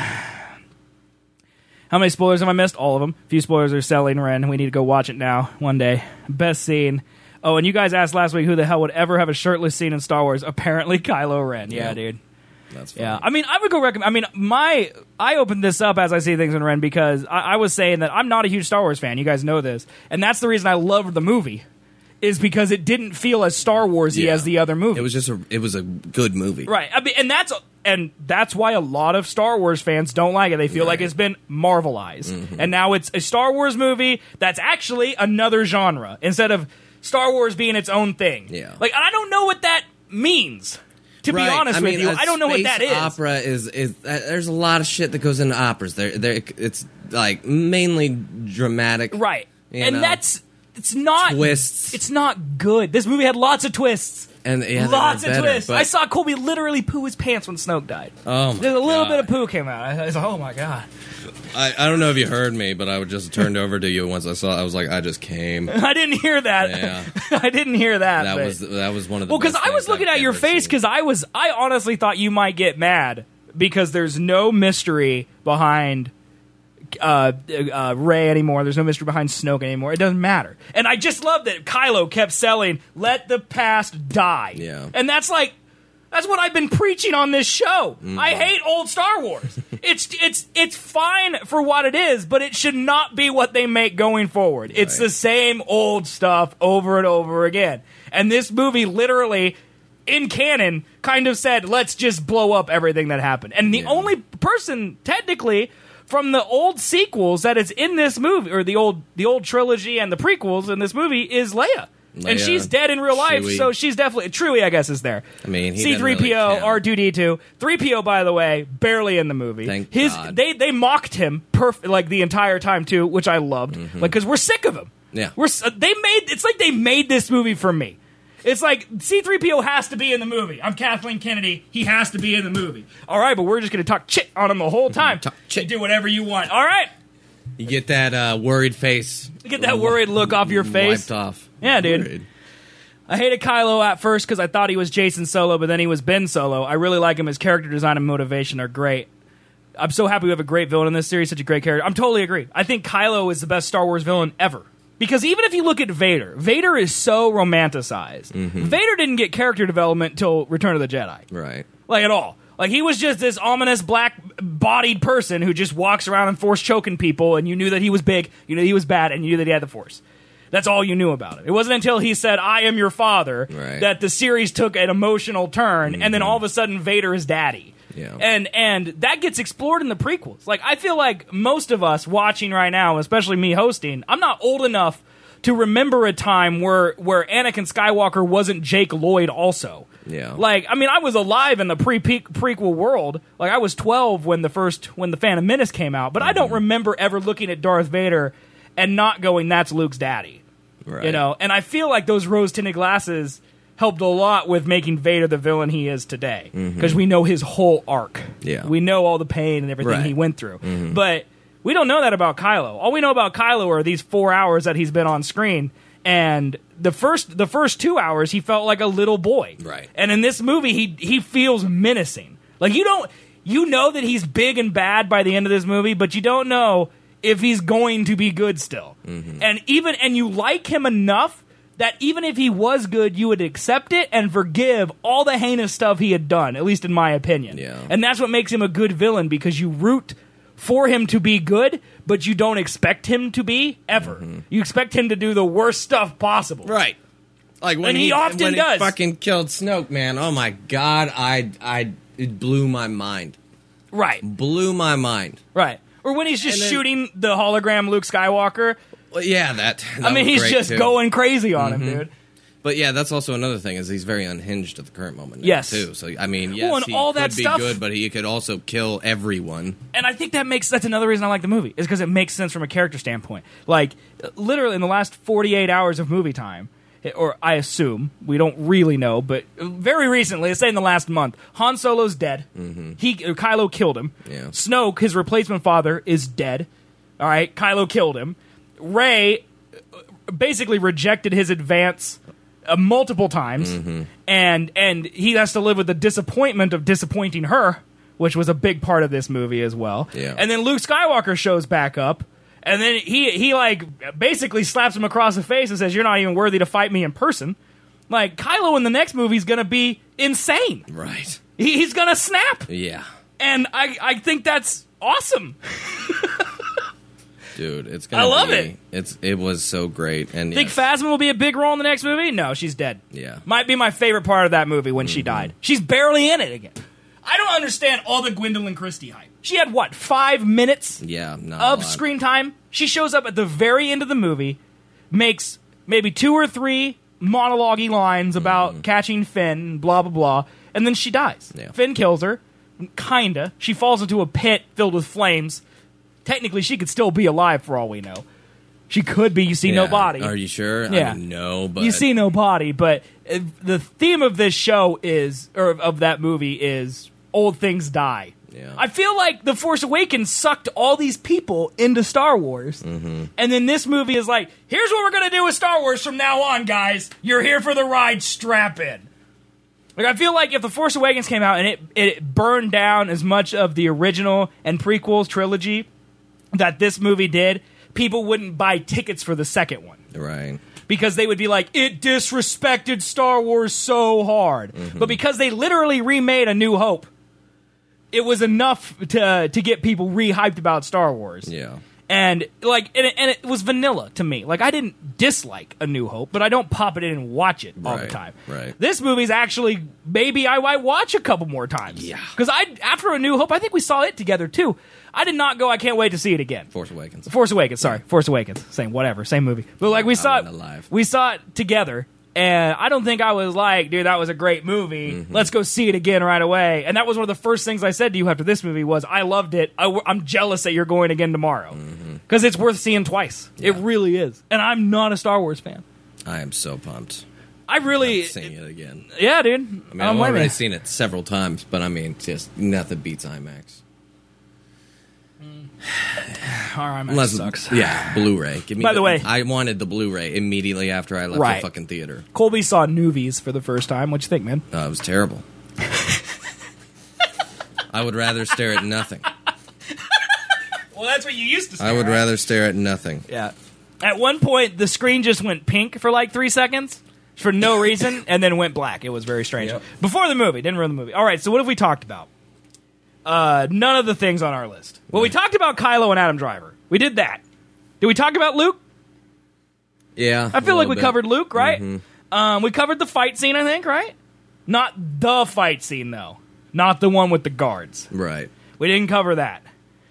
How many spoilers have I missed? All of them. A few spoilers are selling Ren. We need to go watch it now one day. Best scene. Oh, and you guys asked last week who the hell would ever have a shirtless scene in Star Wars. Apparently Kylo Ren. Yeah, Yeah. dude. That's fine. Yeah, I mean, I would go recommend. I mean, I opened this up as I see things in Ren because I was saying that I'm not a huge Star Wars fan. You guys know this, and that's the reason I loved the movie, is because it didn't feel as Star Warsy Yeah. as the other movie. It was a good movie. Right. I mean, and that's why a lot of Star Wars fans don't like it. They feel like Right. it's been Marvelized, and now it's a Star Wars movie that's actually another genre instead of Star Wars being its own thing. Yeah. Like, I don't know what that means. To Right. be honest with you, a I don't know what that space is. Opera is there's a lot of shit that goes into operas. It's like mainly dramatic, Right. you And know? it's not Twists. It's not good. This movie had lots of twists. And yeah, they Lots were of better, twists. but- I saw Colby literally poo his pants when Snoke died. Oh my There's a little God. bit of poo came out. I was like, oh my God. I don't know if you heard me, but I just turned over to you once I saw. I was like, I just came. I didn't hear that. Yeah. I didn't hear that. That but- was one of the. Well, because best I was things looking I've at your ever face seen. because I honestly thought you might get mad because there's no mystery behind Rey anymore. There's no mystery behind Snoke anymore. It doesn't matter. And I just love that Kylo kept selling, let the past die. Yeah. And that's what I've been preaching on this show. Mm-hmm. I hate old Star Wars. It's fine for what it is, but it should not be what they make going forward. It's Right. the same old stuff over and over again. And this movie literally, in canon, kind of said, let's just blow up everything that happened. And the Yeah. only person, technically, from the old sequels that is in this movie, or the old trilogy and the prequels in this movie, is Leia. And Leia, she's dead in real life, Chewie. so she's definitely... Chewie, I guess, is there. I mean, he doesn't really C-3PO, count. R2-D2. 3PO, by the way, barely in the movie. Thank God. They mocked him like the entire time, too, which I loved. Like, because we're sick of him. Yeah. It's like they made this movie for me. It's like C-3PO has to be in the movie. I'm Kathleen Kennedy. He has to be in the movie. All right, but we're just going to talk shit on him the whole time. Talk shit. Do whatever you want. All right. You get that worried face. You get that worried look off your face. Wiped off. Yeah, dude. Worried. I hated Kylo at first because I thought he was Jason Solo, but then he was Ben Solo. I really like him. His character design and motivation are great. I'm so happy we have a great villain in this series, such a great character. I'm totally agree. I think Kylo is the best Star Wars villain ever. Because even if you look at Vader, Vader is so romanticized. Vader didn't get character development till Return of the Jedi. Right. Like, at all. Like, he was just this ominous black-bodied person who just walks around and force choking people, and you knew that he was big, you knew he was bad, and you knew that he had the Force. That's all you knew about it. It wasn't until he said, I am your father, that the series took an emotional turn, and then all of a sudden Vader is daddy. Yeah. And that gets explored in the prequels. Like, I feel like most of us watching right now, especially me hosting, I'm not old enough to remember a time where Anakin Skywalker wasn't Jake Lloyd also. Yeah. Like, I mean, I was alive in the prequel world. Like, I was 12 when the Phantom Menace came out, but I don't remember ever looking at Darth Vader and not going, that's Luke's daddy. Right. You know? And I feel like those rose-tinted glasses helped a lot with making Vader the villain he is today. Because we know his whole arc. Yeah. We know all the pain and everything he went through. But we don't know that about Kylo. All we know about Kylo are these 4 hours that he's been on screen. And the first 2 hours, he felt like a little boy. Right. And in this movie, he feels menacing. Like, you know that he's big and bad by the end of this movie, but you don't know if he's going to be good still. And you like him enough that even if he was good, you would accept it and forgive all the heinous stuff he had done, at least in my opinion. Yeah. And that's what makes him a good villain, because you root for him to be good, but you don't expect him to be, ever. You expect him to do the worst stuff possible. Right. Like when And he often does. He fucking killed Snoke, man. Oh my god, it blew my mind. Right. Blew my mind. Right. Or when he's just And then- shooting the hologram Luke Skywalker. Well, yeah, that I mean, was he's great, just too. going crazy on him, dude. But yeah, that's also another thing, is he's very unhinged at the current moment now, Yes. too. So I mean, yes, Well, and he all could that be stuff- good, but he could also kill everyone. And I think that's another reason I like the movie, is because it makes sense from a character standpoint. Like, literally in the last 48 hours of movie time, or I assume, we don't really know, but very recently, let's say in the last month, Han Solo's dead. Kylo killed him. Yeah. Snoke, his replacement father, is dead. All right, Kylo killed him. Rey basically rejected his advance multiple times, and he has to live with the disappointment of disappointing her, which was a big part of this movie as well. Yeah. And then Luke Skywalker shows back up, and then he like basically slaps him across the face and says, "You're not even worthy to fight me in person." Like, Kylo in the next movie is going to be insane. Right. He's going to snap. Yeah. And I think that's awesome. Dude, it's gonna I love be, it. It was so great. And Think yes. Phasma will be a big role in the next movie? No, she's dead. Yeah. Might be my favorite part of that movie when she died. She's barely in it again. I don't understand all the Gwendolyn Christie hype. She had, 5 minutes Yeah, not a of lot. screen time? She shows up at the very end of the movie, makes maybe 2 or 3 monologue-y lines about catching Finn, blah, blah, blah, and then she dies. Yeah. Finn kills her, kinda. She falls into a pit filled with flames. Technically, she could still be alive for all we know. She could be. You see no Yeah. body. Are you sure? Yeah. I mean, no, but You see no body, but the theme of this show is, or of that movie is, old things die. Yeah. I feel like The Force Awakens sucked all these people into Star Wars, and then this movie is like, here's what we're going to do with Star Wars from now on, guys. You're here for the ride, strap in. Like, I feel like if The Force Awakens came out and it burned down as much of the original and prequels trilogy that this movie did, people wouldn't buy tickets for the second one. right. Because they would be like, it disrespected Star Wars so hard. But because they literally remade A New Hope, it was enough to get people re-hyped about Star Wars. Yeah. And it was vanilla to me. Like, I didn't dislike A New Hope, but I don't pop it in and watch it all the Right, time. right. This movie's actually, maybe I might watch a couple more times. Yeah. Because after A New Hope, I think we saw it together too. I did not go, I can't wait to see it again. Force Awakens. Force Awakens, sorry. Force Awakens. Same movie. But like, we saw it together, and I don't think I was like, dude, that was a great movie. Let's go see it again right away. And that was one of the first things I said to you after this movie was, I loved it. I'm jealous that you're going again tomorrow. Because it's worth seeing twice. It really is. And I'm not a Star Wars fan. I am so pumped. I really... Seeing it again. Yeah, dude. I mean, I'm I've with already you. seen it several times, but I mean, just nothing beats IMAX. IMAX sucks. Yeah, Blu-ray. Give me By the way- I wanted the Blu-ray immediately after I left Right. the fucking theater. Colby saw Newbies for the first time. What'd you think, man? It was terrible. I would rather stare at nothing. Well, that's what you used to I would rather stare at nothing. Yeah. At one point, the screen just went pink for like 3 seconds for no reason, and then went black. It was very strange. Yep. Before the movie. Didn't ruin the movie. All right, so what have we talked about? None of the things on our list. Well, we talked about Kylo and Adam Driver. We did that. Did we talk about Luke? Yeah. I feel like we covered Luke, right? Mm-hmm. We covered the fight scene, I think, right? Not the fight scene, though. Not the one with the guards. Right. We didn't cover that.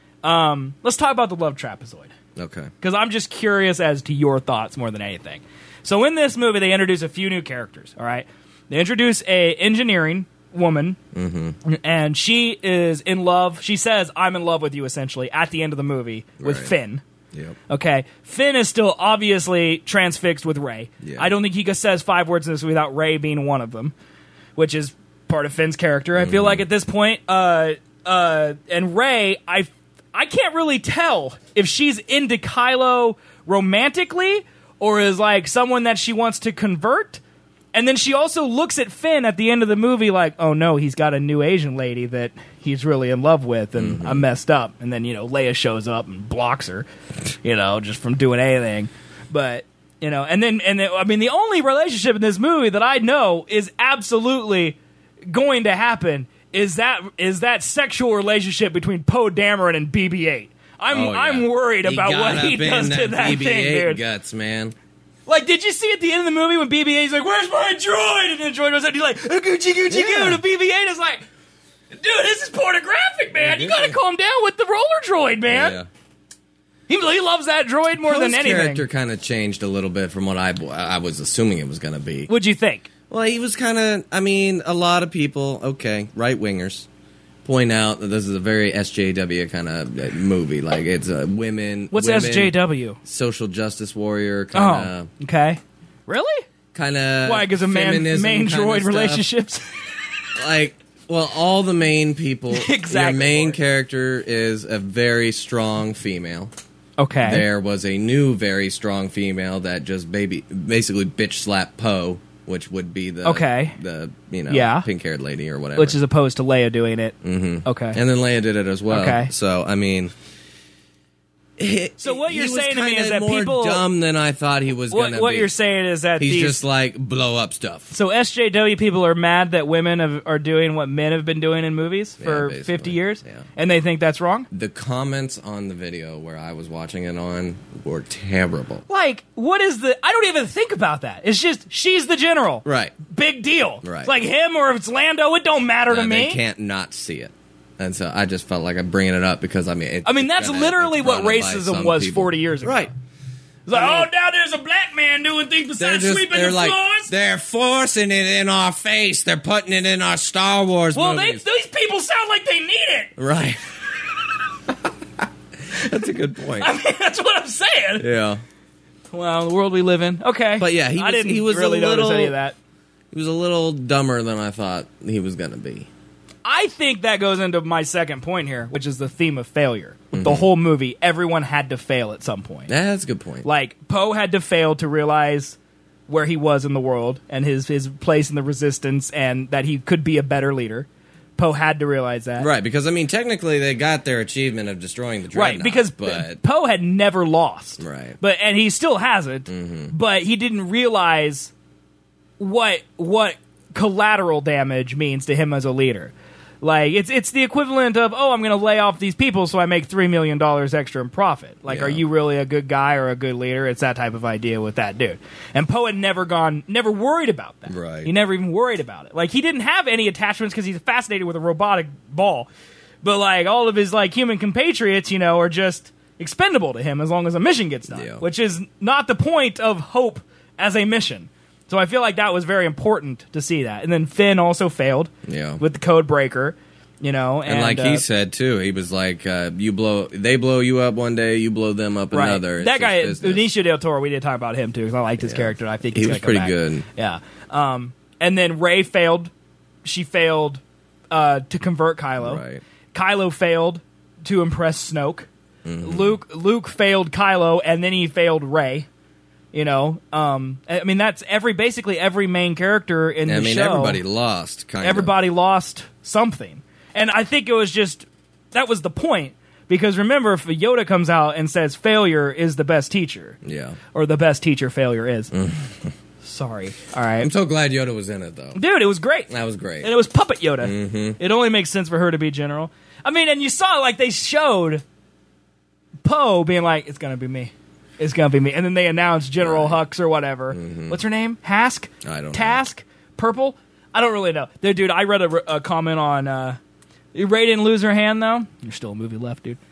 Let's talk about the love trapezoid. Okay. Because I'm just curious as to your thoughts more than anything. So in this movie, they introduce a few new characters, all right? They introduce a engineering woman, and she is in love. She says, I'm in love with you, essentially, at the end of the movie with Right. Finn. Yep. Okay, Finn is still obviously transfixed with Rey. Yeah. I don't think he says 5 words in this without Rey being one of them, which is part of Finn's character. I feel like at this point, and Rey, I can't really tell if she's into Kylo romantically or is like someone that she wants to convert. And then she also looks at Finn at the end of the movie like, oh no, he's got a new Asian lady that he's really in love with, and I'm messed up. And then, Leia shows up and blocks her, just from doing anything. But, and then, I mean, the only relationship in this movie that I know is absolutely going to happen is that sexual relationship between Poe Dameron and BB-8. I'm worried about what he does to that BB-8 thing, dude. guts, man. Like, did you see at the end of the movie when BB-8's like, where's my droid? And then the droid goes up, he's like, Gucci, Gucci, Goo. And BB-8 is like, dude, this is pornographic, man. You gotta calm down with the roller droid, man. Yeah. He loves that droid more than Poe's anything. character kind of changed a little bit from what I was assuming it was going to be. What'd you think? Well, he was kind of, a lot of people, right-wingers, point out that this is a very SJW kind of movie. Like, it's women. What's women, SJW? Social justice warrior kind of. Oh, okay. Really? Kind of. Why? Because of main droid relationships? Like, well, all the main people. Exactly. Your main character is a very strong female. Okay. There was a new very strong female that just basically bitch slapped Poe, which would be the pink-haired lady or whatever. Which is opposed to Leia doing it. Mm-hmm. Okay. And then Leia did it as well. Okay. So, I mean... So what you're saying to me kinda is that more people... dumb than I thought he was going to be. What you're saying is that he's just like, blow up stuff. So SJW people are mad that women are doing what men have been doing in movies for 50 years? Yeah. And they think that's wrong? The comments on the video where I was watching it on were terrible. Like, what is the... I don't even think about that. It's just, she's the general. Right. Big deal. Right. It's like him or if it's Lando, it don't matter to me. They can't not see it. And so I just felt like I'm bringing it up because, that's literally what racism was 40 years ago. Right. It's like, oh, now there's a black man doing things besides sweeping the floors. They're forcing it in our face. They're putting it in our Star Wars movies. These people sound like they need it. Right. That's a good point. I mean, that's what I'm saying. Yeah. Well, the world we live in. Okay. But yeah, I didn't really notice any of that. He was a little dumber than I thought he was going to be. I think that goes into my second point here, which is the theme of failure. With the whole movie, everyone had to fail at some point. That's a good point. Like, Poe had to fail to realize where he was in the world and his place in the Resistance and that he could be a better leader. Poe had to realize that. Right, because, technically they got their achievement of destroying the Dreadnought. Right, because Poe had never lost. Right. And he still hasn't, but he didn't realize what collateral damage means to him as a leader. Like, it's the equivalent of, I'm going to lay off these people so I make $3 million extra in profit. Like, Are you really a good guy or a good leader? It's that type of idea with that dude. And Poe had never worried about that. Right. He never even worried about it. Like, he didn't have any attachments because he's fascinated with a robotic ball. But, like, all of his, like, human compatriots, are just expendable to him as long as a mission gets done. Yeah. Which is not the point of Hope as a mission. So I feel like that was very important to see that. And then Finn also failed with the code breaker. You know, and like he said too, he was like, they blow you up one day, you blow them up another. It's that guy, business. Benicio del Toro, we did talk about him too because I liked his character. And I think he was pretty good. Yeah. And then Rey failed. She failed to convert Kylo. Right. Kylo failed to impress Snoke. Luke failed Kylo, and then he failed Rey. You know, I mean that's basically every main character in the show. Everybody lost. Everybody lost something. And I think it was that was the point. Because remember, if Yoda comes out and says failure is the best teacher. Yeah. Or the best teacher failure is. Sorry. All right. I'm so glad Yoda was in it, though. Dude, it was great. That was great. And it was puppet Yoda. It only makes sense for her to be general. I mean, and you saw, like, they showed Poe being like, it's going to be me. It's going to be me. And then they announced General Hux or whatever. What's her name? Hask? I don't know. Task? Purple? I don't really know. Dude, I read a comment on... Ray didn't lose her hand, though. There's still a movie left, dude.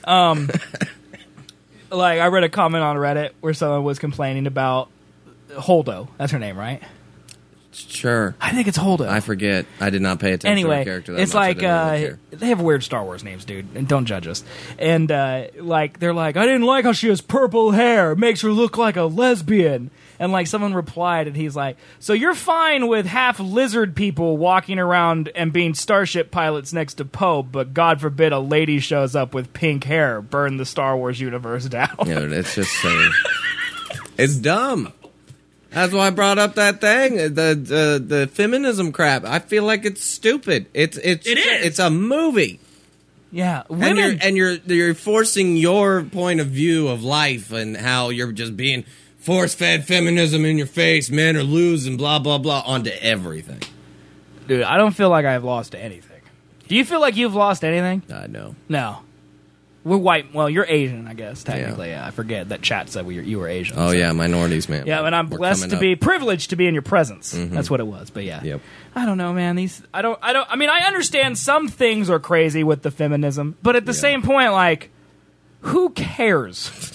Like, I read a comment on Reddit where someone was complaining about Holdo. That's her name, right? Sure. I think it's Holdo. I forget. I did not pay attention anyway, to the character that it's much. like, they have weird Star Wars names, dude, and don't judge us. And, like, they're like, I didn't like how she has purple hair. It makes her look like a lesbian. And, like, someone replied, and he's like, so you're fine with half lizard people walking around and being starship pilots next to Poe, but God forbid a lady shows up with pink hair. Burn the Star Wars universe down. Yeah, it's just so... it's dumb. That's why I brought up that thing, the feminism crap. I feel like it's stupid. It is. It's a movie. Yeah, women... And you're forcing your point of view of life and how you're just being... force-fed feminism in your face, men are losing, blah, blah, blah, onto everything. Dude, I don't feel like I've lost anything. Do you feel like you've lost anything? No. No. We're white. Well, you're Asian, I guess, technically. Yeah. I forget that chat said you were Asian. Oh, so. yeah, minorities, man. Yeah, and I'm blessed to be, privileged to be in your presence. That's what it was, but yeah. Yep. I don't know, man. I mean, I understand some things are crazy with the feminism, but at the same point, like, who cares?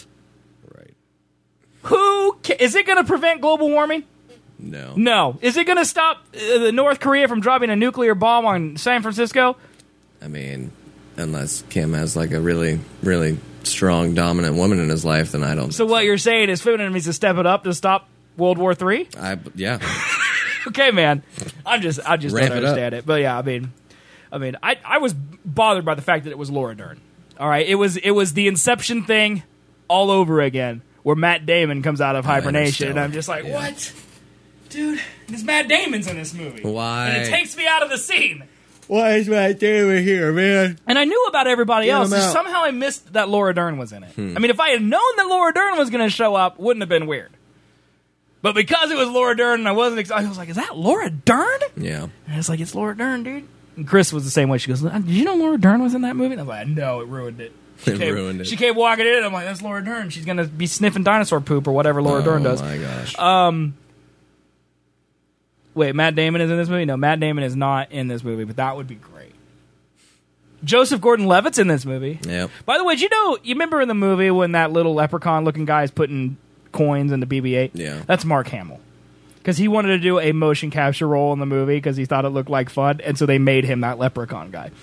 Is it going to prevent global warming? No. No. Is it going to stop North Korea from dropping a nuclear bomb on San Francisco? I mean, unless Kim has like a really, really strong, dominant woman in his life, then I don't. So what you're saying is feminism needs to step it up to stop World War III? Yeah. Okay, man. I just don't understand it. But yeah, I mean, I was bothered by the fact that it was Laura Dern. All right, it was the Inception thing all over again. Where Matt Damon comes out of hibernation, and I'm just like, what? Dude, this Matt Damon's in this movie. Why? And it takes me out of the scene. Why is Matt Damon here, man? And I knew about everybody Get else. him out. Somehow I missed that Laura Dern was in it. I mean, if I had known that Laura Dern was going to show up, wouldn't have been weird. But because it was Laura Dern, and I wasn't excited, I was like, is that Laura Dern? Yeah. And it's like, it's Laura Dern, dude. And Chris was the same way. She goes, did you know Laura Dern was in that movie? And I was like, no, it ruined it. She came walking in, and I'm like, that's Laura Dern. She's going to be sniffing dinosaur poop or whatever Laura Dern does. Oh, my gosh. Wait, Matt Damon is in this movie? No, Matt Damon is not in this movie, but that would be great. Joseph Gordon-Levitt's in this movie. Yep. By the way, you remember in the movie when that little leprechaun-looking guy is putting coins into BB-8? Yeah. That's Mark Hamill. Because he wanted to do a motion capture role in the movie because he thought it looked like fun, and so they made him that leprechaun guy.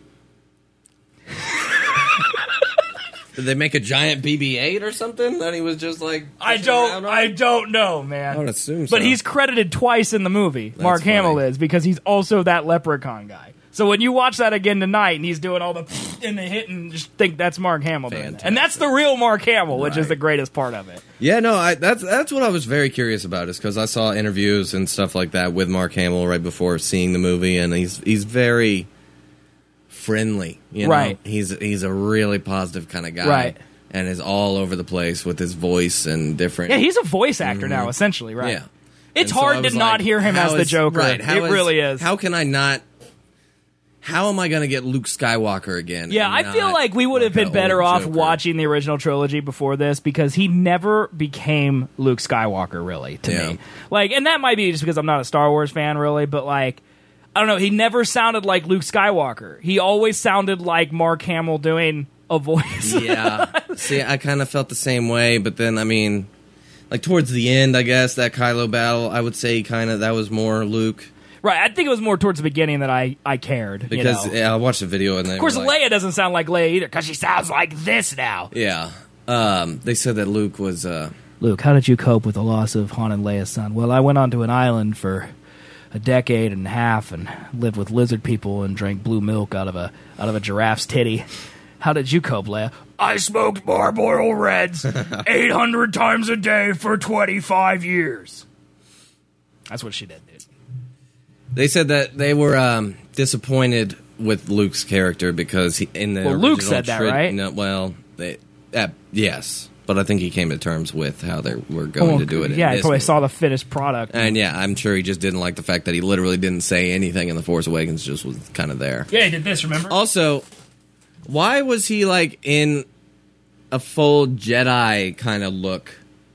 Did they make a giant BB-8 or something that he was just like? I don't know, man. I would assume so. But he's credited twice in the movie. Mark Hamill is because he's also that leprechaun guy. So when you watch that again tonight and he's doing all the and the hit and just think that's Mark Hamill doing that. And that's the real Mark Hamill, which is the greatest part of it. Yeah, no, that's what I was very curious about is because I saw interviews and stuff like that with Mark Hamill right before seeing the movie, and he's very friendly, you know? Right. He's a really positive kind of guy, right? And is all over the place with his voice and different. Yeah, he's a voice actor now, essentially, right? Yeah, it's hard to not hear him as the Joker. Right? It really is. How can I not? How am I going to get Luke Skywalker again? Yeah, I feel like we would have been better off Joker watching the original trilogy before this because he never became Luke Skywalker, really, to me. Like, and that might be just because I'm not a Star Wars fan, really, but like, I don't know, he never sounded like Luke Skywalker. He always sounded like Mark Hamill doing a voice. Yeah. See, I kind of felt the same way, but then, I mean, like towards the end, I guess, that Kylo battle, I would say that was more Luke. Right, I think it was more towards the beginning that I cared. Because you know? I watched the video and they Of course, were like, Leia doesn't sound like Leia either, because she sounds like this now. Yeah. They said that Luke was... Luke, how did you cope with the loss of Han and Leia's son? Well, I went onto an island for a decade and a half and lived with lizard people and drank blue milk out of a giraffe's titty. How did you cope, Leia? I smoked Marlboro Reds 800 times a day for 25 years. That's what she did, dude. They said that they were disappointed with Luke's character because in the original Luke said that, right? No, yes, but I think he came to terms with how they were going to do it. Yeah, he probably saw the finished product. And yeah, I'm sure he just didn't like the fact that he literally didn't say anything in The Force Awakens, just was kind of there. Yeah, he did this, remember? Also, why was he like in a full Jedi kind of look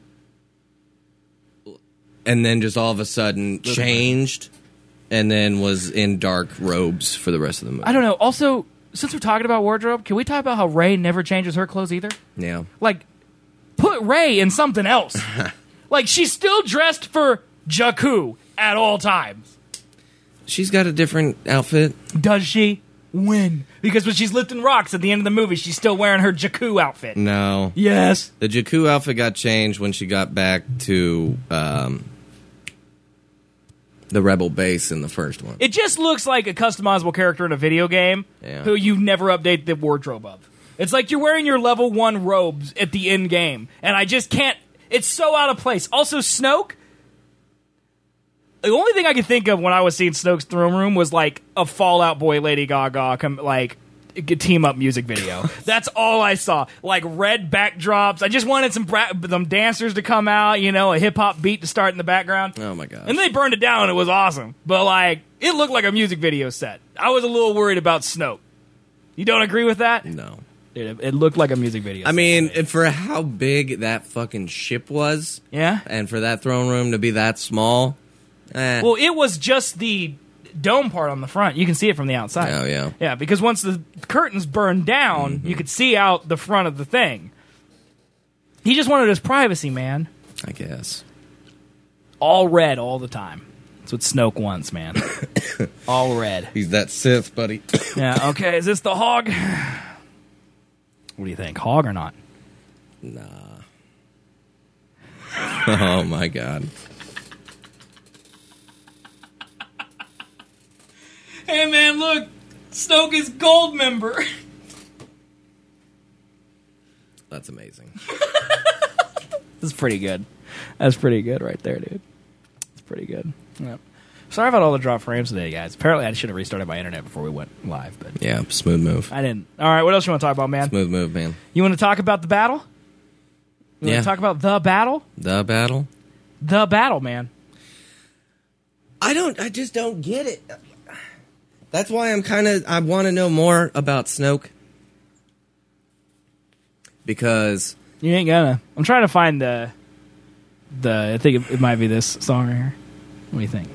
and then just all of a sudden changed and then was in dark robes for the rest of the movie? I don't know. Also, since we're talking about wardrobe, can we talk about how Rey never changes her clothes either? Yeah. Like, put Rey in something else. Like, she's still dressed for Jakku at all times. She's got a different outfit. Does she? When? Because when she's lifting rocks at the end of the movie, she's still wearing her Jakku outfit. No. Yes. The Jakku outfit got changed when she got back to the Rebel base in the first one. It just looks like a customizable character in a video game who you never update the wardrobe of. It's like you're wearing your level 1 robes at the end game, and I just can't... It's so out of place. Also, Snoke... The only thing I could think of when I was seeing Snoke's throne room was like a Fall Out Boy Lady Gaga team up music video. That's all I saw. Like red backdrops. I just wanted some dancers to come out, you know, a hip hop beat to start in the background. Oh my gosh. And they burned it down and it was awesome. But like, it looked like a music video set. I was a little worried about Snoke. You don't agree with that? No. It looked like a music video set. I mean, for how big that fucking ship was. Yeah. And for that throne room to be that small. Well, it was just the dome part on the front. You can see it from the outside. Oh, yeah. Yeah, because once the curtains burned down, you could see out the front of the thing. He just wanted his privacy, man. I guess. All red all the time. That's what Snoke wants, man. All red. He's that Sith, buddy. Yeah, okay, is this the hog? What do you think, hog or not? Nah. Oh, my God. Hey, man, look. Snoke is gold member. That's amazing. That's pretty good. That's pretty good right there, dude. It's pretty good. Yep. Sorry about all the drop frames today, guys. Apparently, I should have restarted my internet before we went live, but Yeah, smooth move. I didn't. All right, what else you want to talk about, man? Smooth move, man. You want to talk about the battle? You want to talk about the battle? The battle? The battle, man. I just don't get it. That's why I want to know more about Snoke. Because... You ain't gonna. I'm trying to find the I think it might be this song right here. What do you think?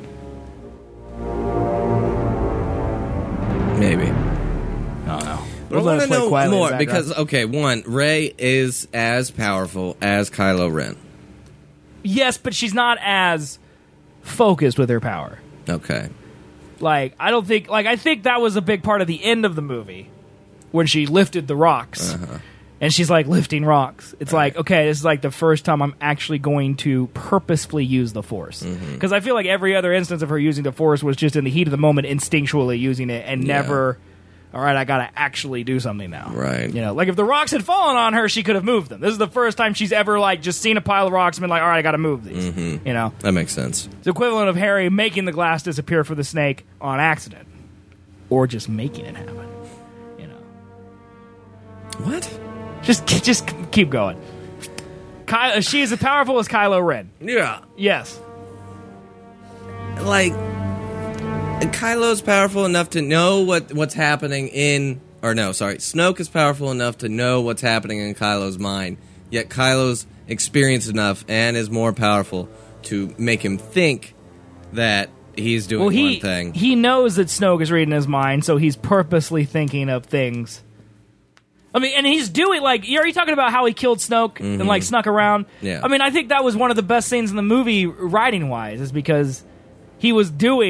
Maybe. I don't know. But I want to know more because, okay, one, Rey is as powerful as Kylo Ren. Yes, but she's not as focused with her power. Okay. Like, I think that was a big part of the end of the movie when she lifted the rocks. Uh-huh. And she's like lifting rocks. It's like, okay, this is like the first time I'm actually going to purposefully use the Force. Because I feel like every other instance of her using the Force was just in the heat of the moment, instinctually using it, and never, all right, I gotta actually do something now. Right. You know, like if the rocks had fallen on her, she could have moved them. This is the first time she's ever like just seen a pile of rocks and been like, all right, I gotta move these. You know? That makes sense. It's the equivalent of Harry making the glass disappear for the snake on accident. Or just making it happen. You know? What? Just keep going. She is as powerful as Kylo Ren. Yeah. Yes. Like, Kylo's powerful enough to know what's happening in... Or no, sorry. Snoke is powerful enough to know what's happening in Kylo's mind. Yet Kylo's experienced enough and is more powerful to make him think that he's doing one thing. He knows that Snoke is reading his mind, so he's purposely thinking of things... I mean, and he's doing, like, are you talking about how he killed Snoke and, like, snuck around? Yeah. I mean, I think that was one of the best scenes in the movie, writing-wise, is because he was doing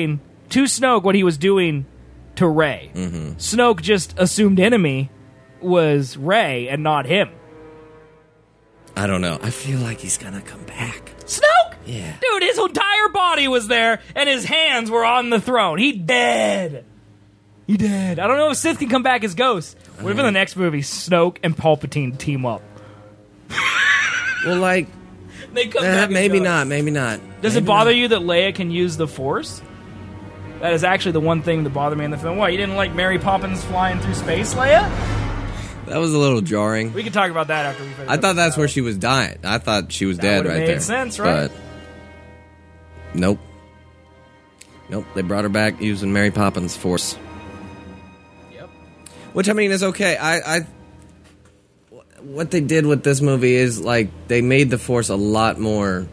to Snoke what he was doing to Rey. Snoke just assumed enemy was Rey and not him. I don't know. I feel like he's gonna come back. Snoke? Yeah. Dude, his entire body was there, and his hands were on the throne. He dead. He dead. I don't know if Sith can come back as ghosts. What if in the next movie, Snoke and Palpatine team up? Well, like, They come back as maybe ghosts. not. Maybe not. Does it bother you that Leia can use the Force? That is actually the one thing that bothered me in the film. What, you didn't like Mary Poppins flying through space, Leia? That was a little jarring. We can talk about that after we finish. I thought that's where she was dying. I thought she was dead would've right made there. sense, right? But nope. Nope. They brought her back using Mary Poppins' Force. Yep. Which, I mean, is okay. What they did with this movie is, like, they made the Force a lot more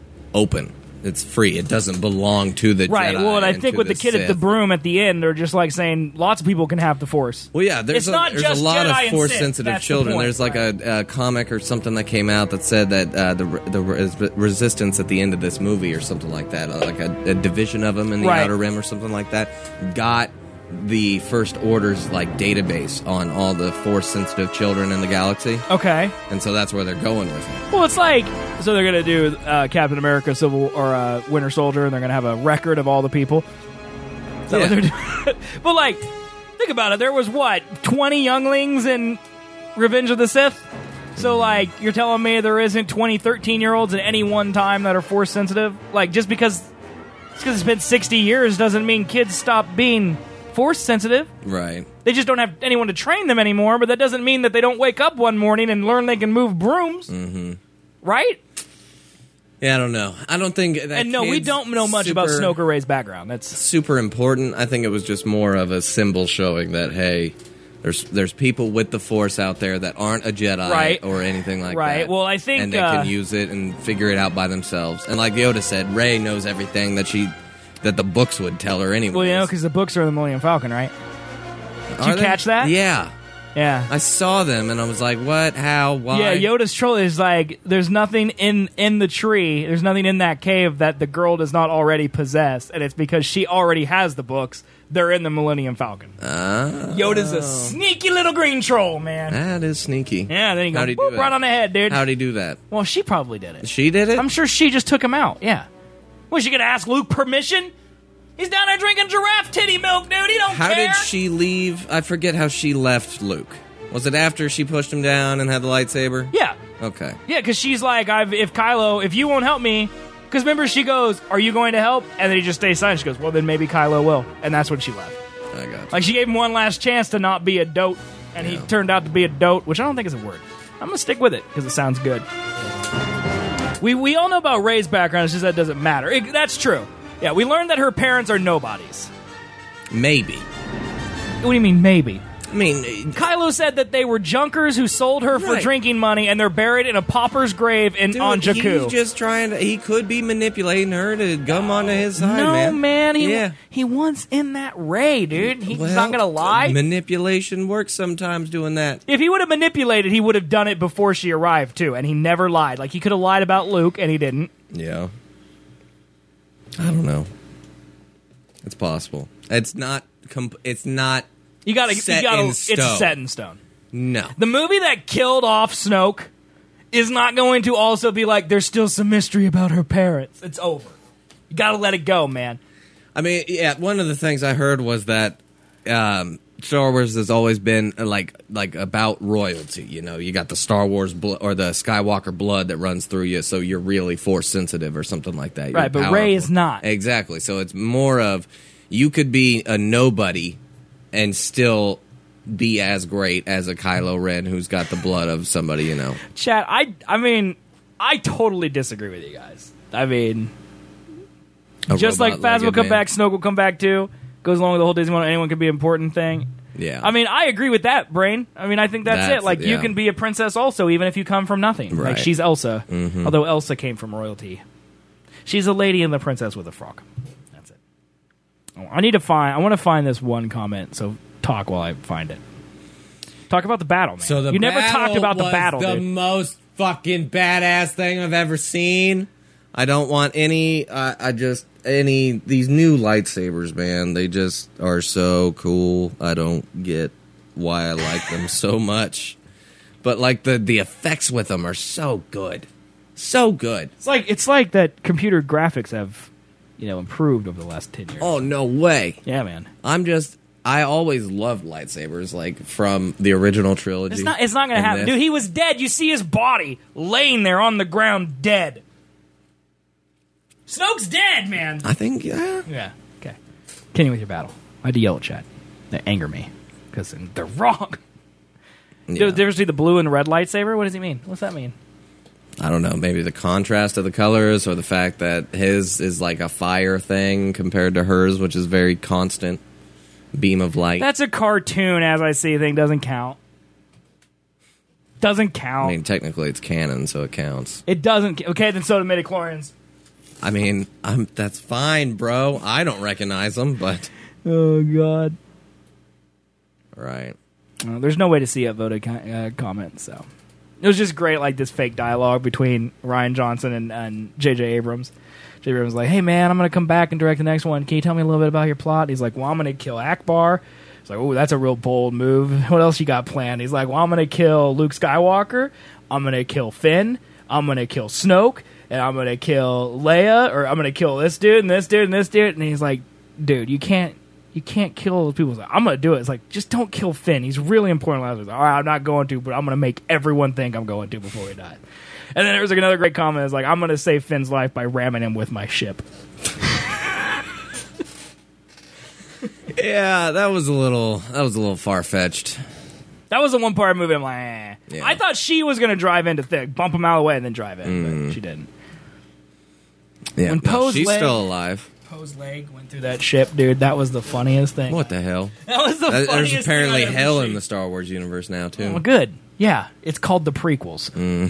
open. It's free. It doesn't belong to the Right, Jedi well, and I and think to with the kid Sith. at the broom at the end, they're just like saying lots of people can have the Force. Well, yeah, there's It's not there's just a lot Jedi of and Force-sensitive Sith, that's the children. point, There's like a comic or something that came out that said that the Resistance at the end of this movie or something like that, like a division of them in the Right. Outer Rim or something like that, got the First Order's like database on all the Force-sensitive children in the galaxy, Okay. and so that's where they're going with it. Well, it's like, so they're going to do Captain America Winter Soldier, and they're going to have a record of all the people. Is that what Yeah. they're doing? But, like, think about it. There was, 20 younglings in Revenge of the Sith? So, like, you're telling me there isn't 20 13-year-olds at any one time that are Force-sensitive? Like, just because it's been 60 years doesn't mean kids stop being Force-sensitive. Right. They just don't have anyone to train them anymore, but that doesn't mean that they don't wake up one morning and learn they can move brooms. Mm-hmm. Right? Yeah, I don't know. I don't think that. And no, we kid's don't know much about super- Snoke or Rey's background. That's super important. I think it was just more of a symbol showing that, hey, there's people with the Force out there that aren't a Jedi Right. or anything like that. Right. Well, I think, and they can use it and figure it out by themselves. And like Yoda said, Rey knows everything that the books would tell her anyway. well, you know, because the books are the Millennium Falcon, right? Did you catch that? Yeah. Yeah. I saw them and I was like, what? How? Why? Yeah, Yoda's troll is like, there's nothing in the tree, there's nothing in that cave that the girl does not already possess, and it's because she already has the books. They're in the Millennium Falcon. Yoda's a sneaky little green troll, man. That is sneaky. Yeah, then you go, How'd he do boop, that? right on the head, dude. How'd he do that? Well, she probably did it. She did it? I'm sure she just took him out, yeah. Was she gonna ask Luke permission? He's down there drinking giraffe titty milk, dude. He don't How care. did she leave? I forget how she left Luke. Was it after she pushed him down and had the lightsaber? Yeah. Okay. Yeah, because she's like, if you won't help me, because remember she goes, are you going to help? And then he just stays silent. She goes, well, then maybe Kylo will. And that's when she left. I got you. Like, she gave him one last chance to not be a dote, and he turned out to be a dote, which I don't think is a word. I'm going to stick with it, because it sounds good. We all know about Rey's background, it's just that it doesn't matter. That's true. Yeah, we learned that her parents are nobodies. Maybe. What do you mean, maybe? I mean, Kylo said that they were junkers who sold her for Right. drinking money, and they're buried in a pauper's grave on Jakku. he's just trying to. He could be manipulating her to come onto his side, No, man. He wants in that Rey, dude. He's Well, not gonna lie. Manipulation works sometimes doing that. If he would have manipulated, he would have done it before she arrived too, and he never lied. Like, he could have lied about Luke, and he didn't. Yeah. I don't know. It's possible. It's not. It's not. You gotta. Set in It's stone. set in stone. No. The movie that killed off Snoke is not going to also be like, there's still some mystery about her parents. It's over. You gotta let it go, man. I mean, yeah. One of the things I heard was that Star Wars has always been like about royalty. You know, you got the Star Wars or the Skywalker blood that runs through you, so you're really Force sensitive or something like that. Right, You're but Rey powerful. is not. Exactly. So it's more of you could be a nobody and still be as great as a Kylo Ren who's got the blood of somebody, you know. Chad, I mean, I totally disagree with you guys. I mean, A just like Phasma robot-legged will come man. back, Snoke will come back too. Goes along with the whole Disney one. Anyone can be an important thing. Yeah. I mean, I agree with that, Brain. I mean, I think that's it. Like, you yeah. can be a princess also, even if you come from nothing. Right. Like, she's Elsa. Mhm. Although Elsa came from royalty. She's a lady and the princess with a frock. That's it. I want to find this one comment, so talk while I find it. Talk about the battle, man. So the you never talked about the was battle, the dude. most fucking badass thing I've ever seen. I don't want any. these new lightsabers, man, they just are so cool. I don't get why I like them so much. But like the effects with them are so good. So good. It's like that computer graphics have, improved over the last 10 years. Oh, no way. Yeah, man. I always loved lightsabers, like from the original trilogy. It's not gonna happen. Dude, he was dead. You see his body laying there on the ground dead. Snoke's dead, man. I think, yeah. Yeah, okay. Continue with your battle. I had to yell at chat. They anger me, because they're wrong. Yeah. Did you ever see the blue and red lightsaber? What does he mean? What's that mean? I don't know, maybe the contrast of the colors or the fact that his is like a fire thing compared to hers, which is very constant beam of light. That's a cartoon, as I see thing. Doesn't count. Doesn't count. I mean, technically it's canon, so it counts. It doesn't. Okay, then so do midichlorians. I mean, that's fine, bro. I don't recognize them, but... Oh, God. Right. There's no way to see upvoted comments, so... It was just great, like, this fake dialogue between Rian Johnson and J.J. Abrams. J.J. Abrams was like, hey, man, I'm going to come back and direct the next one. Can you tell me a little bit about your plot? He's like, well, I'm going to kill Akbar. He's like, oh, that's a real bold move. What else you got planned? He's like, well, I'm going to kill Luke Skywalker. I'm going to kill Finn. I'm going to kill Snoke. And I'm going to kill Leia. Or I'm going to kill this dude and this dude and this dude. And he's like, dude, you can't kill those people. He's like, I'm going to do it. It's like, just don't kill Finn. He's really important. I was like, all right, I'm not going to, but I'm going to make everyone think I'm going to before he dies. And then there was like another great comment. It's like, I'm going to save Finn's life by ramming him with my ship. Yeah, that was a little far-fetched. That was the one part of the movie I'm like, eh. Yeah. I thought she was going to drive into Thick, bump him out of the way, and then drive in, but she didn't. Yeah, when she's still alive. Poe's leg went through that ship, dude. That was the funniest thing. What the hell? That was the funniest thing. There's apparently hell in the Star Wars universe now, too. Well, good. Yeah, it's called the prequels.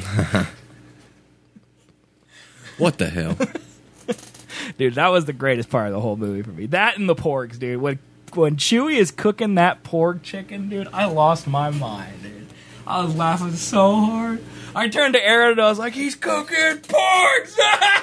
What the hell? Dude, that was the greatest part of the whole movie for me. That and the porgs, dude. When Chewie is cooking that pork chicken, dude, I lost my mind, dude. I was laughing so hard. I turned to Aaron and I was like, he's cooking porks!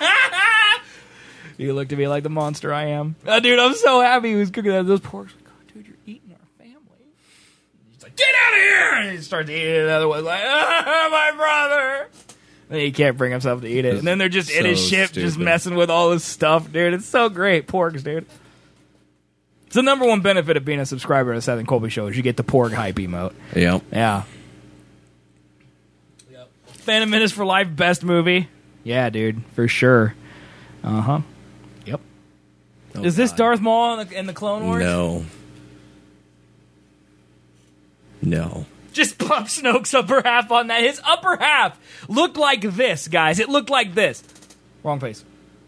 He looked at me like the monster I am. Dude, I'm so happy he was cooking those porks. Like, oh, dude, you're eating our family. He's like, get out of here! And he starts eating it. Another one's like, my brother! And he can't bring himself to eat it. And then they're just in his ship, just messing with all this stuff, dude. It's so great. Porgs, dude. It's the number one benefit of being a subscriber to the Seth and Colby Show is you get the porg hype emote. Yep. Yeah. Yep. Phantom Menace for life, best movie. Yeah, dude, for sure. Uh-huh. Yep. Oh, is this Darth Maul in the Clone Wars? No. Just pop Snoke's upper half on that. His upper half looked like this, guys. It looked like this. Wrong face.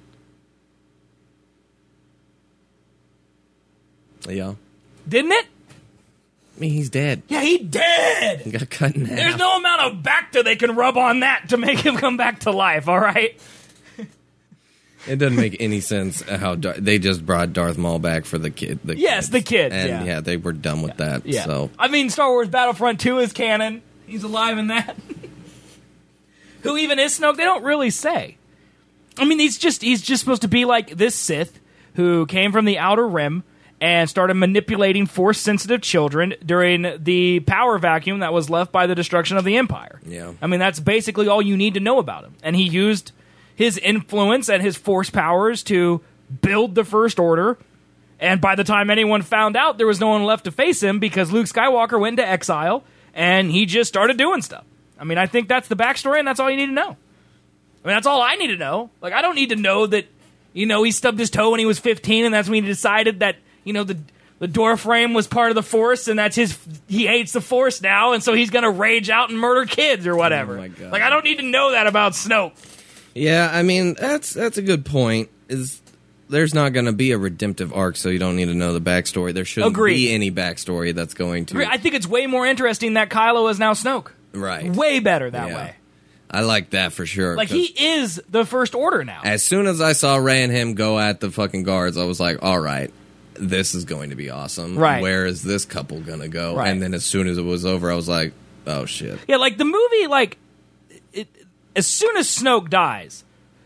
Yeah. Didn't it? I mean, he's dead. Yeah, he dead. He got cut in half. There's no amount of Bacta they can rub on that to make him come back to life, all right? It doesn't make any sense how they just brought Darth Maul back for the kid. The kid. And yeah, they were done with that. Yeah. So I mean, Star Wars Battlefront 2 is canon. He's alive in that. Who even is Snoke? They don't really say. I mean, he's just supposed to be like this Sith who came from the Outer Rim and started manipulating Force-sensitive children during the power vacuum that was left by the destruction of the Empire. Yeah. I mean, that's basically all you need to know about him. And he used his influence and his Force powers to build the First Order. And by the time anyone found out, there was no one left to face him because Luke Skywalker went into exile and he just started doing stuff. I mean, I think that's the backstory and that's all you need to know. I mean, that's all I need to know. Like, I don't need to know that, he stubbed his toe when he was 15 and that's when he decided that, the door frame was part of the Force, and that's he hates the Force now, and so he's going to rage out and murder kids or whatever. Oh my God. Like, I don't need to know that about Snoke. Yeah, I mean, that's a good point. There's not going to be a redemptive arc, so you don't need to know the backstory. There shouldn't be any backstory that's going to... I think it's way more interesting that Kylo is now Snoke. Right. Way better that way. I like that for sure. Like, he is the First Order now. As soon as I saw Rey and him go at the fucking guards, I was like, all right. This is going to be awesome. Right. Where is this couple going to go? Right. And then as soon as it was over, I was like, oh, shit. Yeah, like, the movie, as soon as Snoke dies,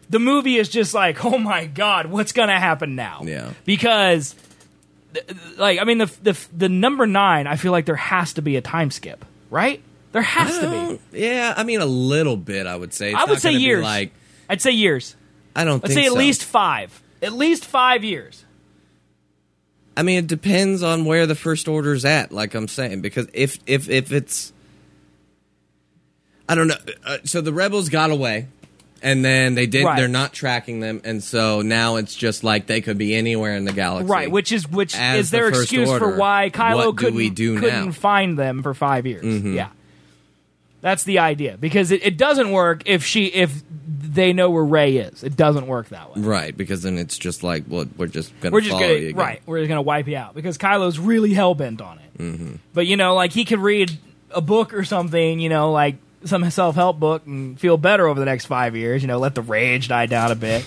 the movie is just like, oh my god, what's gonna happen now? Yeah. Because, like, I mean, the number 9, I feel like there has to be a time skip, right? There has to be. Yeah, I mean, a little bit, I would say. It's I would not say gonna be years. Like, I'd say years. I don't Let's think say at so. least 5. At least 5 years. I mean, it depends on where the First Order's at, like I'm saying, because if it's, I don't know. So the rebels got away, and then they did. Right. They're not tracking them, and so now it's just like they could be anywhere in the galaxy, Right, which As is their the First excuse for Order. why Kylo What do we do couldn't now? find them for 5 years. Yeah, that's the idea, because it doesn't work if they know where Rey is. It doesn't work that way. Right, because then it's just like, well, we're just gonna We're just follow gonna you again. right. We're just gonna wipe you out because Kylo's really hell bent on it. Mm-hmm. But like he could read a book or something, like some self-help book, and feel better over the next 5 years. Let the rage die down a bit.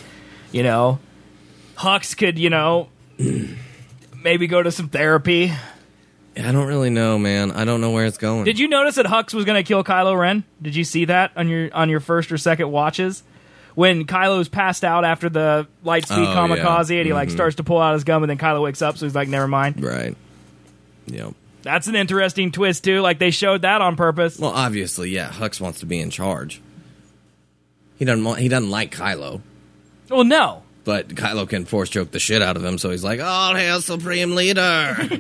Hux could maybe go to some therapy. I don't really know, man. I don't know where it's going. Did you notice that Hux was going to kill Kylo Ren? Did you see that on your first or second watches? When Kylo's passed out after the lightspeed kamikaze, yeah. and he starts to pull out his gun, and then Kylo wakes up, so he's like, "Never mind." Right. Yep. That's an interesting twist too. Like they showed that on purpose. Well, obviously, yeah. Hux wants to be in charge. He doesn't like Kylo, Well, no. but Kylo can force choke the shit out of him. So he's like, "All hail, Supreme Leader." I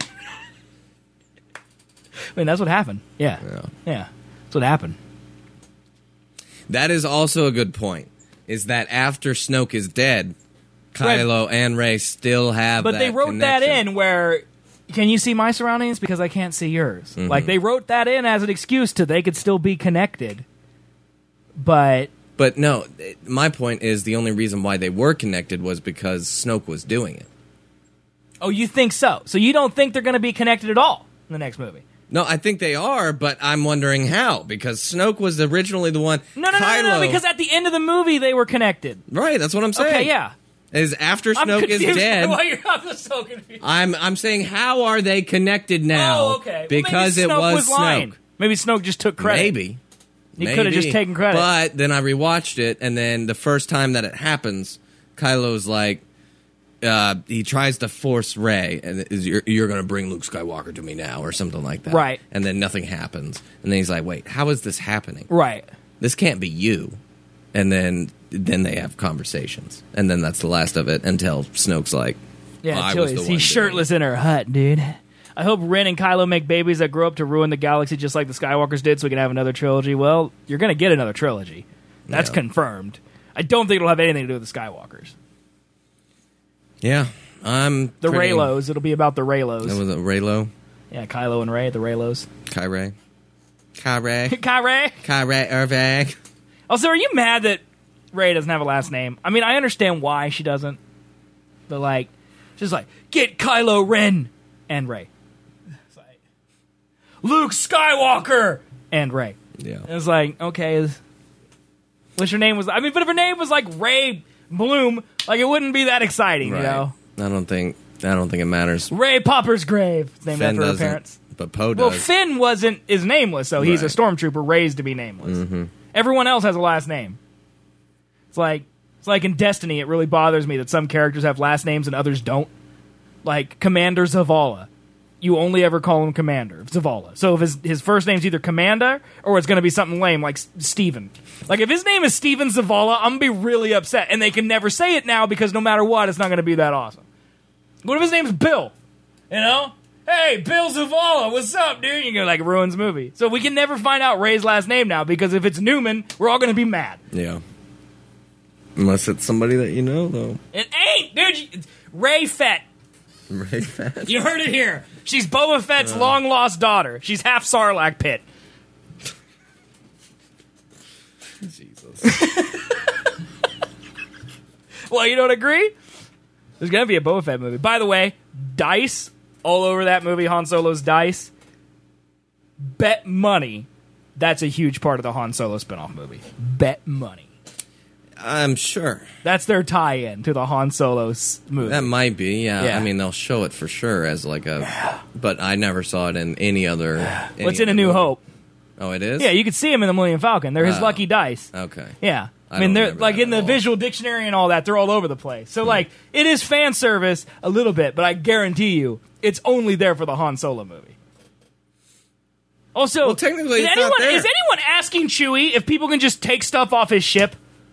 mean, that's what happened. Yeah. That's what happened. That is also a good point. Is that after Snoke is dead, Kylo and Rey still have But that they wrote connection. that in where, can you see my surroundings? Because I can't see yours. Mm-hmm. Like, they wrote that in as an excuse to they could still be connected. But no, my point is the only reason why they were connected was because Snoke was doing it. oh, you think so? So you don't think they're going to be connected at all in the next movie? No, I think they are, but I'm wondering how, because Snoke was originally the one. No, because at the end of the movie they were connected. Right, that's what I'm saying. Okay, yeah. Is after I'm Snoke is confused dead. I'm so confused. I'm saying, how are they connected now? Oh, okay. Well, Because maybe it Snoke was lying. Snoke. Maybe Snoke just took credit. Maybe. He could have just taken credit. But then I rewatched it, and then the first time that it happens, Kylo's like, he tries to force Rey, and you're going to bring Luke Skywalker to me now, or something like that. Right. And then nothing happens. And then he's like, wait, how is this happening? Right. This can't be you. And then they have conversations. And then that's the last of it until Snoke's like, Yeah, I until was the one he's doing shirtless in her hut, dude. I hope Ren and Kylo make babies that grow up to ruin the galaxy just like the Skywalkers did, so we can have another trilogy. Well, you're going to get another trilogy. That's Yeah. confirmed. I don't think it'll have anything to do with the Skywalkers. Yeah, I'm The pretty- Reylos. It'll be about the Reylos. That was a Reylo? Yeah, Kylo and Rey, the Reylos. Kyrie. Kyrie. Irving. Also, are you mad that Rey doesn't have a last name? I mean, I understand why she doesn't. But, like, she's like, get Kylo Ren and Rey. It's like, Luke Skywalker and Rey. Yeah. It was like, okay, wish her name was... I mean, but if her name was, like, Rey Bloom, like, it wouldn't be that exciting, Right. you know? I don't think it matters. Ray Popper's grave. It's named Finn after her doesn't, parents. but Poe Well, does. Finn is nameless, so he's a Right. stormtrooper raised to be nameless. Mm-hmm. Everyone else has a last name. It's like in Destiny, it really bothers me that some characters have last names and others don't. Like Commander Zavala. You only ever call him Commander Zavala. So if his first name's either Commander or it's going to be something lame like Steven. Like if his name is Steven Zavala, I'm going to be really upset. And they can never say it now because no matter what, it's not going to be that awesome. What if his name's Bill? You know? Hey, Bill Zavala, what's up, dude? You go like, ruins the movie. So we can never find out Rey's last name now because if it's Newman, we're all going to be mad. Yeah. Unless it's somebody that you know, though. It ain't, dude. It's Rey Fett. Rey Fett. You heard it here. She's Boba Fett's long-lost daughter. She's half Sarlacc pit. Jesus. Well, you don't agree? There's going to be a Boba Fett movie. By the way, dice all over that movie, Han Solo's dice. Bet money. That's a huge part of the Han Solo spinoff movie. Bet money. I'm sure. That's their tie-in to the Han Solo movie. That might be, yeah. Yeah. I mean, they'll show it for sure as like a... But I never saw it in any other... What's in A New Hope? Oh, it is? Yeah, you could see him in the Millennium Falcon. They're his Oh. lucky dice. Okay. Yeah. I mean, they're remember like that in at the all. visual dictionary and all that. They're all over the place. So, like, it is fan service a little bit, but I guarantee you, it's only there for the Han Solo movie. Also, Well, technically, is it's not there. anyone asking Chewie if people can just take stuff off his ship?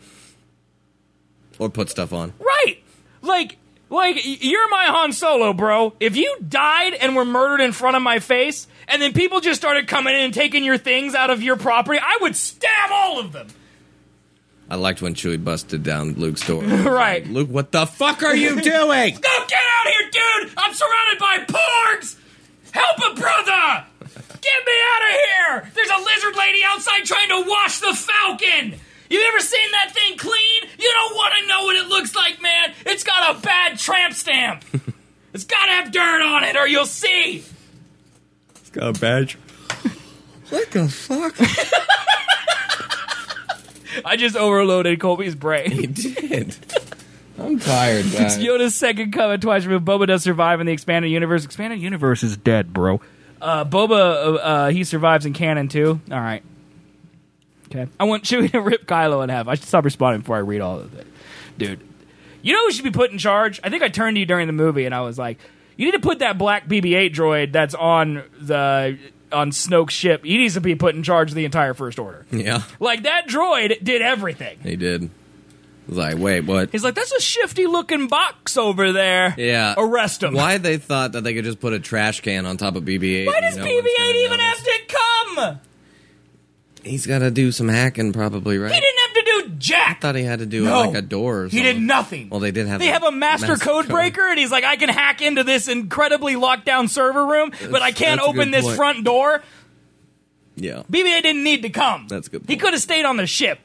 Or put stuff on. Right. Like, you're my Han Solo, bro. If you died and were murdered in front of my face, and then people just started coming in and taking your things out of your property, I would stab all of them. I liked when Chewie busted down Luke's door. Right. Like, Luke, what the fuck are you doing? No, get out here, dude! I'm surrounded by porgs! Help a brother! Get me out of here! There's a lizard lady outside trying to wash the Falcon! You ever seen that thing clean? You don't want to know what it looks like, man! It's got a bad tramp stamp! It's gotta have dirt on it, or you'll see! It's got a badge. What the fuck? I just overloaded Colby's brain. He did. I'm tired, guys. Yoda's second coming twice removed. Boba does survive in the expanded universe. Expanded universe is dead, bro. Boba, he survives in canon too. All right. Okay. I want Chewie to rip Kylo in half. I should stop responding before I read all of it. Dude. You know who should be put in charge? I think I turned to you during the movie and I was like, you need to put that black BB-8 droid that's on Snoke's ship. He needs to be put in charge of the entire First Order. Yeah, Like, that droid did everything. he did. I was like, wait, what? He's like, that's a shifty-looking box over there. Yeah. Arrest him. Why they thought that they could just put a trash can on top of BB-8? Why does and no one's BB-8 gonna even notice? have to come? He's got to do some hacking, probably, right? He didn't have to do jack. I thought he had to do No. like a door or He something. did nothing. Well, they did have. They have a master code breaker, and he's like, I can hack into this incredibly locked down server room, but I can't that's a open good this point. front door. Yeah, BB-8 didn't need to come. That's a good He point. could have stayed on the ship.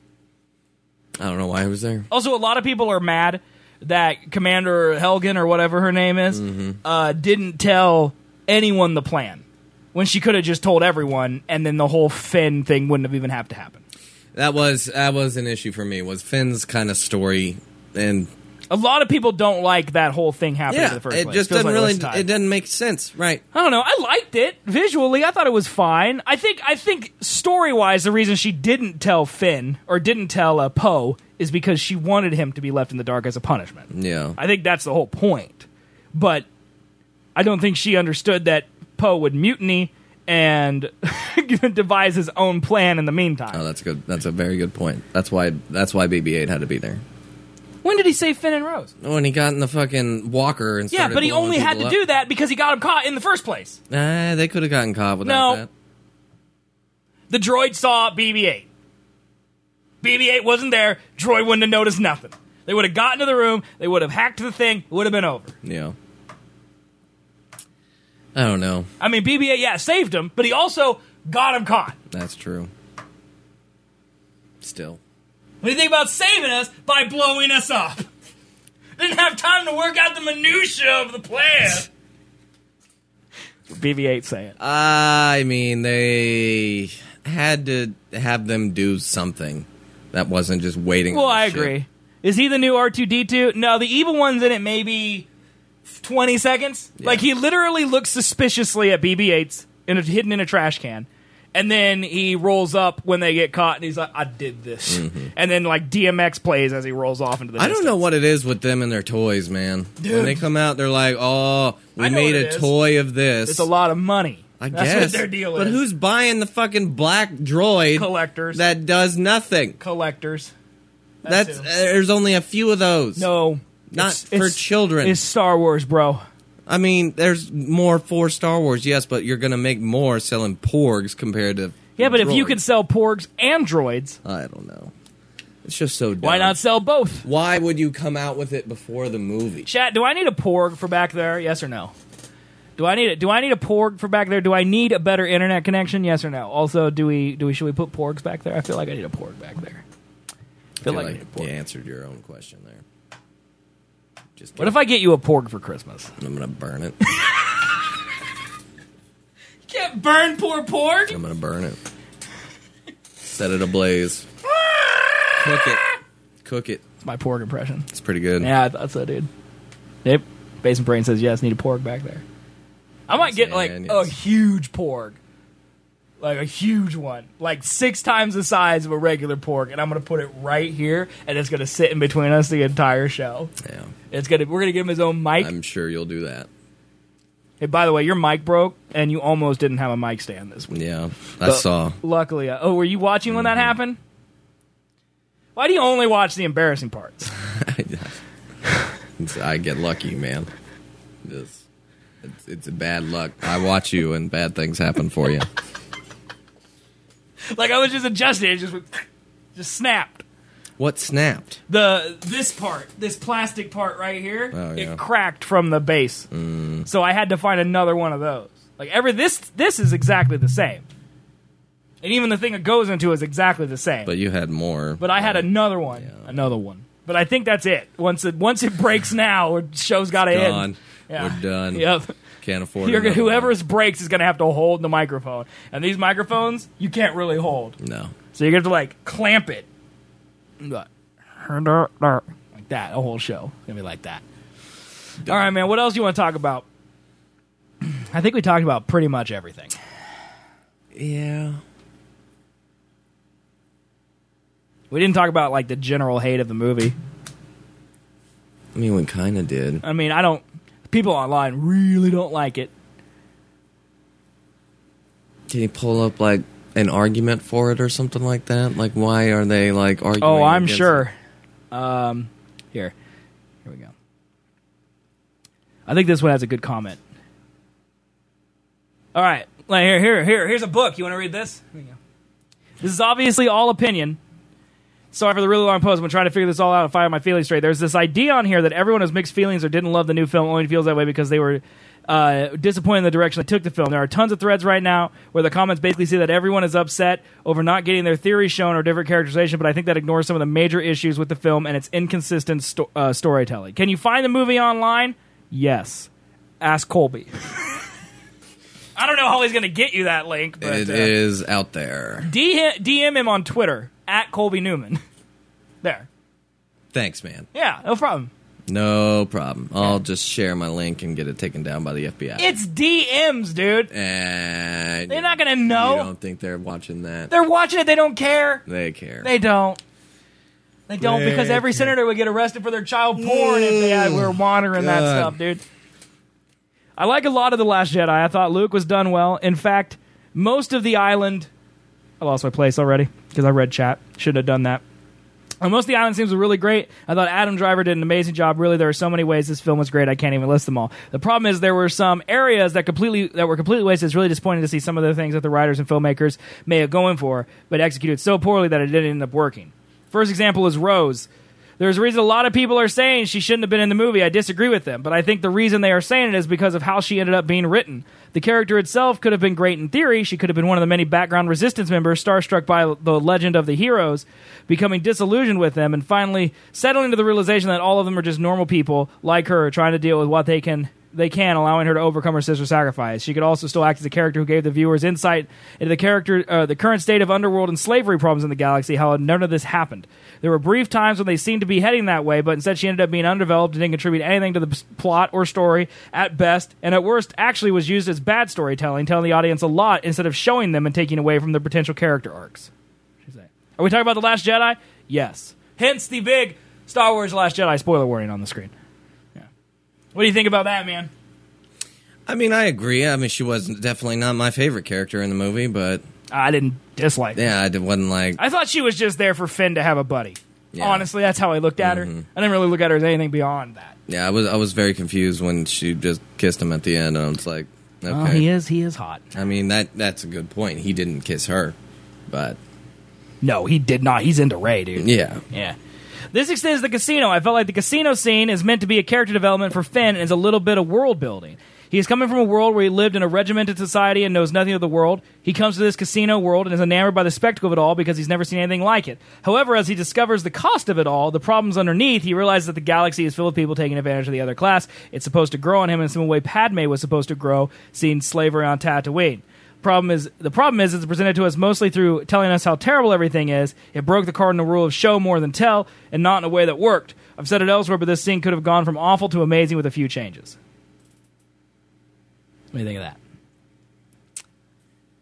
I don't know why he was there. Also, a lot of people are mad that Commander Helgen, or whatever her name is, didn't tell anyone the plan. When she could have just told everyone, and then the whole Finn thing wouldn't have even have to happen. That was an issue for me. Was Finn's kind of story, and A lot of people don't like that whole thing happening in yeah, the first it place. just Feels doesn't like a really. waste of time. It doesn't make sense, right? I don't know. I liked it visually. I thought it was fine. I think story wise, the reason she didn't tell Finn or didn't tell Poe is because she wanted him to be left in the dark as a punishment. Yeah, I think that's the whole point. But I don't think she understood that Poe would mutiny and devise his own plan in the meantime. oh, that's good. That's a very good point. That's why BB-8 had to be there. When did he say Finn and Rose? When he got in the fucking walker and Yeah, started but he blowing only had to people do up. that because he got him caught in the first place. They could have gotten caught without No. that. The droid saw BB-8. BB-8 wasn't there. Droid wouldn't have noticed nothing. They would have gotten to the room. They would have hacked the thing. It would have been over. Yeah. I don't know. I mean, BB-8, saved him, but he also got him caught. That's true. Still. What do you think about saving us by blowing us up? Didn't have time to work out the minutia of the plan. BB-8 saying. I mean, they had to have them do something that wasn't just waiting. Well, on the I ship. agree. Is he the new R2-D2? No, the evil one's in it maybe 20 seconds. Yeah. Like, he literally looks suspiciously at BB-8s hidden in a trash can. And then he rolls up when they get caught, and he's like, I did this. And then, like, DMX plays as he rolls off into the I distance. don't know what it is with them and their toys, man. Dude. When they come out, they're like, "Oh, we I know made what a it is. toy of this." It's a lot of money. I That's guess. what their deal but is. who's buying the fucking black droid Collectors. that does nothing? Collectors. That's too. there's only a few of those. No. Not It's- for it's- children. It's Star Wars, bro. I mean, there's more for Star Wars, yes, but you're gonna make more selling porgs compared to Yeah, but if you droids. could sell porgs and droids, I don't know. It's just so dumb. why not sell both? Why would you come out with it before the movie? Chat, do I need a porg for back there? Yes or no? Do I need a porg for back there? Do I need a better internet connection? Yes or no? Also, should we put porgs back there? I feel like I need a porg back there. I feel like I need a porg. you answered your own question there. Just What if I get you a porg for Christmas? I'm gonna burn it. You can't burn poor porg. I'm gonna burn it. Set it ablaze. Cook it. Cook it. It's my porg impression. It's pretty good. Yeah, I thought so, dude. Yep. Basin Brain says yes. Need a porg back there. I might get like saying a yes. huge porg. Like a huge one. Like 6 times the size of a regular pork. And I'm going to put it right here, and it's going to sit in between us the entire show. Yeah. We're going to give him his own mic. I'm sure you'll do that. Hey, by the way, your mic broke, and you almost didn't have a mic stand this week. Yeah, I saw. Luckily. Were you watching when that happened? Why do you only watch the embarrassing parts? I get lucky, man. It's a bad luck. I watch you, and bad things happen for you. Like, I was just adjusting. It just snapped. What snapped? This plastic part right here, yeah. It cracked from the base. So I had to find another one of those. Like this is exactly the same. And even the thing it goes into is exactly the same. But you had more. But I had another one. Yeah. Another one. But I think that's it. Once it breaks now, our show's got to end. Yeah. We're done. Yep. Can't afford it. Whoever's breaks is going to have to hold the microphone. And these microphones, you can't really hold. No. So you're going to have to, clamp it. Like that, a whole show. It's going to be like that. All right, man, what else do you want to talk about? I think we talked about pretty much everything. Yeah. We didn't talk about, the general hate of the movie. I mean, we kind of did. I mean, people online really don't like it. Can you pull up, an argument for it or something like that? Like, why are they, arguing? Oh, I'm against sure. Here we go. I think this one has a good comment. All right. Here's a book. You want to read this? Here we go. This is obviously all opinion. Sorry for the really long post. I'm trying to figure this all out and find my feelings straight. There's this idea on here that everyone has mixed feelings or didn't love the new film only feels that way because they were disappointed in the direction they took the film. There are tons of threads right now where the comments basically say that everyone is upset over not getting their theories shown or different characterization, but I think that ignores some of the major issues with the film and its inconsistent storytelling. Can you find the movie online? Yes. Ask Colby. I don't know how he's going to get you that link, but it is out there. DM him on Twitter at Colby Newman. There. Thanks, man. Yeah, no problem. No problem. I'll just share my link and get it taken down by the FBI. It's DMs, dude. And they're not going to know. You don't think they're watching that? They're watching it. They don't care. They care. They don't. They don't because every senator would get arrested for their child porn if they were monitoring that stuff, dude. I like a lot of The Last Jedi. I thought Luke was done well. In fact, most of the island... I lost my place already because I read chat. Shouldn't have done that. Most of the island scenes were really great. I thought Adam Driver did an amazing job. Really, there are so many ways this film was great. I can't even list them all. The problem is there were some areas that were completely wasted. It's really disappointing to see some of the things that the writers and filmmakers may have going for, but executed so poorly that it didn't end up working. First example is Rose. There's a reason a lot of people are saying she shouldn't have been in the movie. I disagree with them, but I think the reason they are saying it is because of how she ended up being written. The character itself could have been great in theory. She could have been one of the many background resistance members starstruck by the legend of the heroes, becoming disillusioned with them, and finally settling to the realization that all of them are just normal people like her trying to deal with what they can, allowing her to overcome her sister's sacrifice. She could also still act as a character who gave the viewers insight into the current state of underworld and slavery problems in the galaxy, how none of this happened. There were brief times when they seemed to be heading that way, but instead she ended up being undeveloped and didn't contribute anything to the plot or story at best, and at worst actually was used as bad storytelling, telling the audience a lot instead of showing them and taking away from their potential character arcs. Are we talking about The Last Jedi? Yes. Hence the big Star Wars The Last Jedi spoiler warning on the screen. Yeah. What do you think about that, man? I mean, I agree. I mean, she was definitely not my favorite character in the movie, but... I didn't dislike her. Yeah, I wasn't like... I thought she was just there for Finn to have a buddy. Yeah. Honestly, that's how I looked at her. I didn't really look at her as anything beyond that. Yeah, I was very confused when she just kissed him at the end, and I was like, okay. Oh, he is hot. I mean, that's a good point. He didn't kiss her, but... No, he did not. He's into Rey, dude. Yeah. Yeah. This extends the casino. I felt like the casino scene is meant to be a character development for Finn and is a little bit of world building. He is coming from a world where he lived in a regimented society and knows nothing of the world. He comes to this casino world and is enamored by the spectacle of it all because he's never seen anything like it. However, as he discovers the cost of it all, the problems underneath, he realizes that the galaxy is filled with people taking advantage of the other class. It's supposed to grow on him in the same way Padme was supposed to grow, seeing slavery on Tatooine. The problem is it's presented to us mostly through telling us how terrible everything is. It broke the cardinal rule of show more than tell, and not in a way that worked. I've said it elsewhere, but this scene could have gone from awful to amazing with a few changes. What do you think of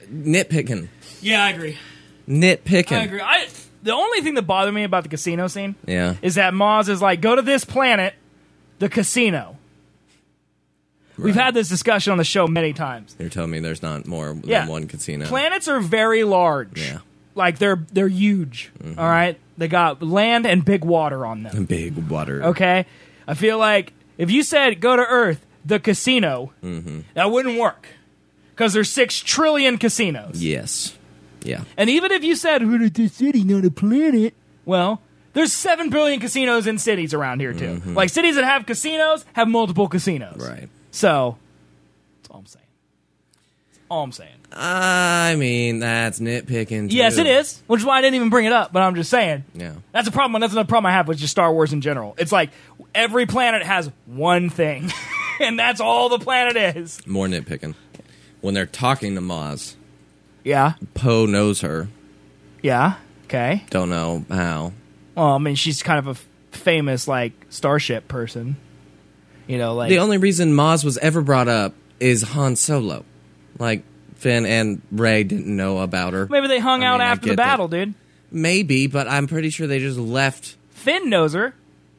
nitpicking. Yeah, I agree. Nitpicking. I agree. The only thing that bothered me about the casino scene is that Maz is like, go to this planet, the casino. Right. We've had this discussion on the show many times. You're telling me there's not more than one casino. Planets are very large. Yeah. Like, they're huge, all right? They got land and big water on them. Big water. Okay? I feel like if you said, go to Earth, the casino, that wouldn't work. Because there's 6 trillion casinos. Yes. Yeah. And even if you said, well, it's a city, not a planet, well, there's 7 billion casinos in cities around here, too. Like, cities that have casinos have multiple casinos. Right. So, that's all I'm saying. That's all I'm saying. I mean, that's nitpicking, too. Yes, it is, which is why I didn't even bring it up, but I'm just saying. Yeah. That's a problem. That's another problem I have with just Star Wars in general. It's like, every planet has one thing, and that's all the planet is. More nitpicking. When they're talking to Maz... Yeah. Poe knows her. Yeah. Okay. Don't know how. Well, I mean, she's kind of a famous, like, starship person. You know, like... The only reason Maz was ever brought up is Han Solo. Like, Finn and Rey didn't know about her. Maybe they hung out after the battle, dude. Maybe, but I'm pretty sure they just left. Finn knows her.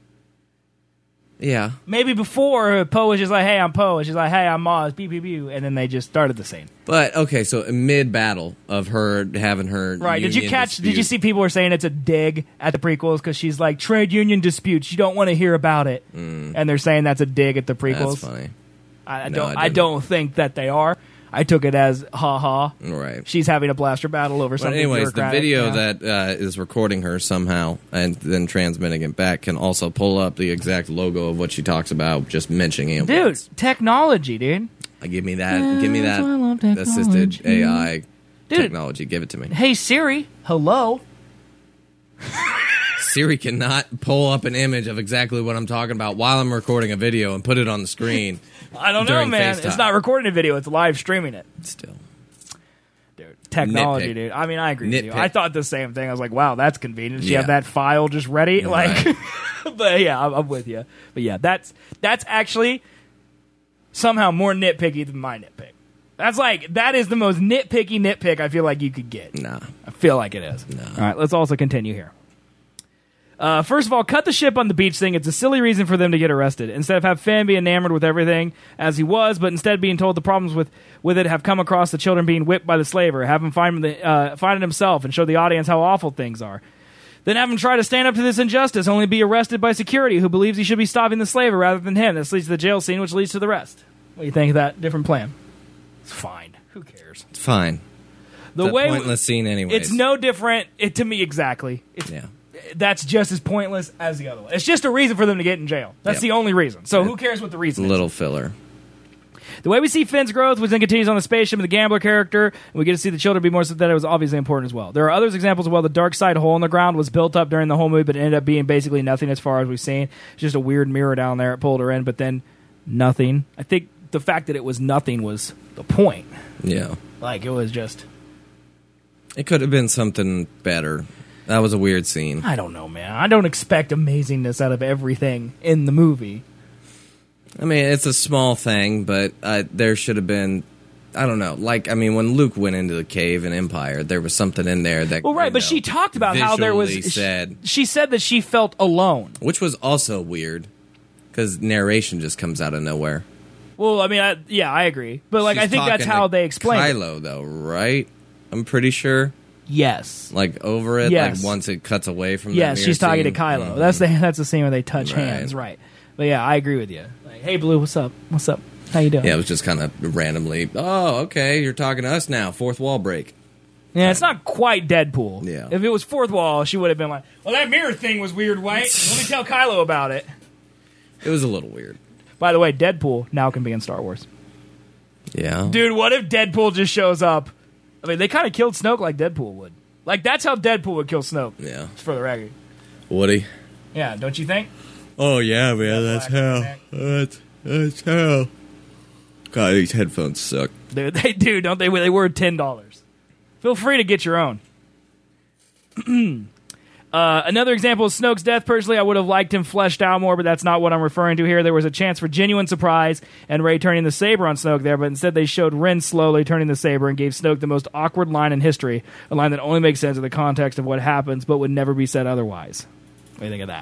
Yeah. Maybe before, Poe was just like, hey, I'm Poe. And she's like, hey, I'm Maz. Pew, pew, pew. And then they just started the scene. But, okay, so mid-battle of her having her right. Did you see people were saying it's a dig at the prequels because she's like, trade union disputes. You don't want to hear about it. And they're saying that's a dig at the prequels. That's funny. I don't think that they are. I took it as ha-ha. Right. She's having a blaster battle over something anyways, the video yeah. that is recording her somehow and then transmitting it back can also pull up the exact logo of what she talks about, just mentioning it. Dude, technology, dude. Give me that. Give me that assisted AI technology. Give it to me. Hey, Siri. Hello. Siri cannot pull up an image of exactly what I'm talking about while I'm recording a video and put it on the screen. I don't know, man. FaceTime. It's not recording a video. It's live streaming it. Still. Dude, technology, dude. I mean, I agree with you. I thought the same thing. I was like, wow, that's convenient. She have that file just ready. Right. Like, but yeah, I'm with you. But yeah, that's actually somehow more nitpicky than my nitpick. That is the most nitpick I feel like you could get. Nah. I feel like it is. Nah. All right, let's also continue here. First of all, cut the ship on the beach thing. It's a silly reason for them to get arrested. Instead of have Finn be enamored with everything as he was, but instead being told the problems with it have come across the children being whipped by the slaver. Have him find it himself and show the audience how awful things are. Then have him try to stand up to this injustice, only be arrested by security who believes he should be stopping the slaver rather than him. This leads to the jail scene, which leads to the rest. What do you think of that different plan? It's fine. Who cares? It's fine. It's a pointless scene anyways. It's no different to me exactly. Yeah. That's just as pointless as the other one. It's just a reason for them to get in jail. That's the only reason. So who cares what the reason is? Little filler. The way we see Finn's growth, which then continues on the spaceship and the gambler character, and we get to see the children be more sympathetic, was obviously important as well. There are other examples of the dark side hole in the ground was built up during the whole movie, but it ended up being basically nothing as far as we've seen. It's just a weird mirror down there. It pulled her in, but then nothing. I think the fact that it was nothing was the point. Yeah. Like, it was just... It could have been something better. That was a weird scene. I don't know, man. I don't expect amazingness out of everything in the movie. I mean, it's a small thing, but there should have been... I don't know. Like, I mean, when Luke went into the cave in Empire, there was something in there that... Well, right, but she talked about how there was... She said that she felt alone. Which was also weird, because narration just comes out of nowhere. Well, I mean, I agree. But, like, I think that's how they explain it. Kylo, though, right? I'm pretty sure. Yes. Like, over it? Yes. Like, once it cuts away from the Yes, she's talking to Kylo. Mm-hmm. That's the scene where they touch hands, right. But, yeah, I agree with you. Like, hey, Blue, what's up? What's up? How you doing? Yeah, it was just kind of randomly, oh, okay, you're talking to us now. Fourth wall break. Yeah, it's not quite Deadpool. Yeah. If it was fourth wall, she would have been like, well, that mirror thing was weird, White. Let me tell Kylo about it. It was a little weird. By the way, Deadpool now can be in Star Wars. Yeah. Dude, what if Deadpool just shows up? I mean, they kind of killed Snoke like Deadpool would. Like, that's how Deadpool would kill Snoke. Yeah. Just for the record. Woody? Yeah, don't you think? Oh, yeah, man, that's how. That's how. God, these headphones suck. Dude, they do, don't they? They were $10. Feel free to get your own. Another example of Snoke's death, personally, I would have liked him fleshed out more, but that's not what I'm referring to here. There was a chance for genuine surprise and Rey turning the saber on Snoke there, but instead they showed Ren slowly turning the saber and gave Snoke the most awkward line in history, a line that only makes sense in the context of what happens, but would never be said otherwise. What do you think of that?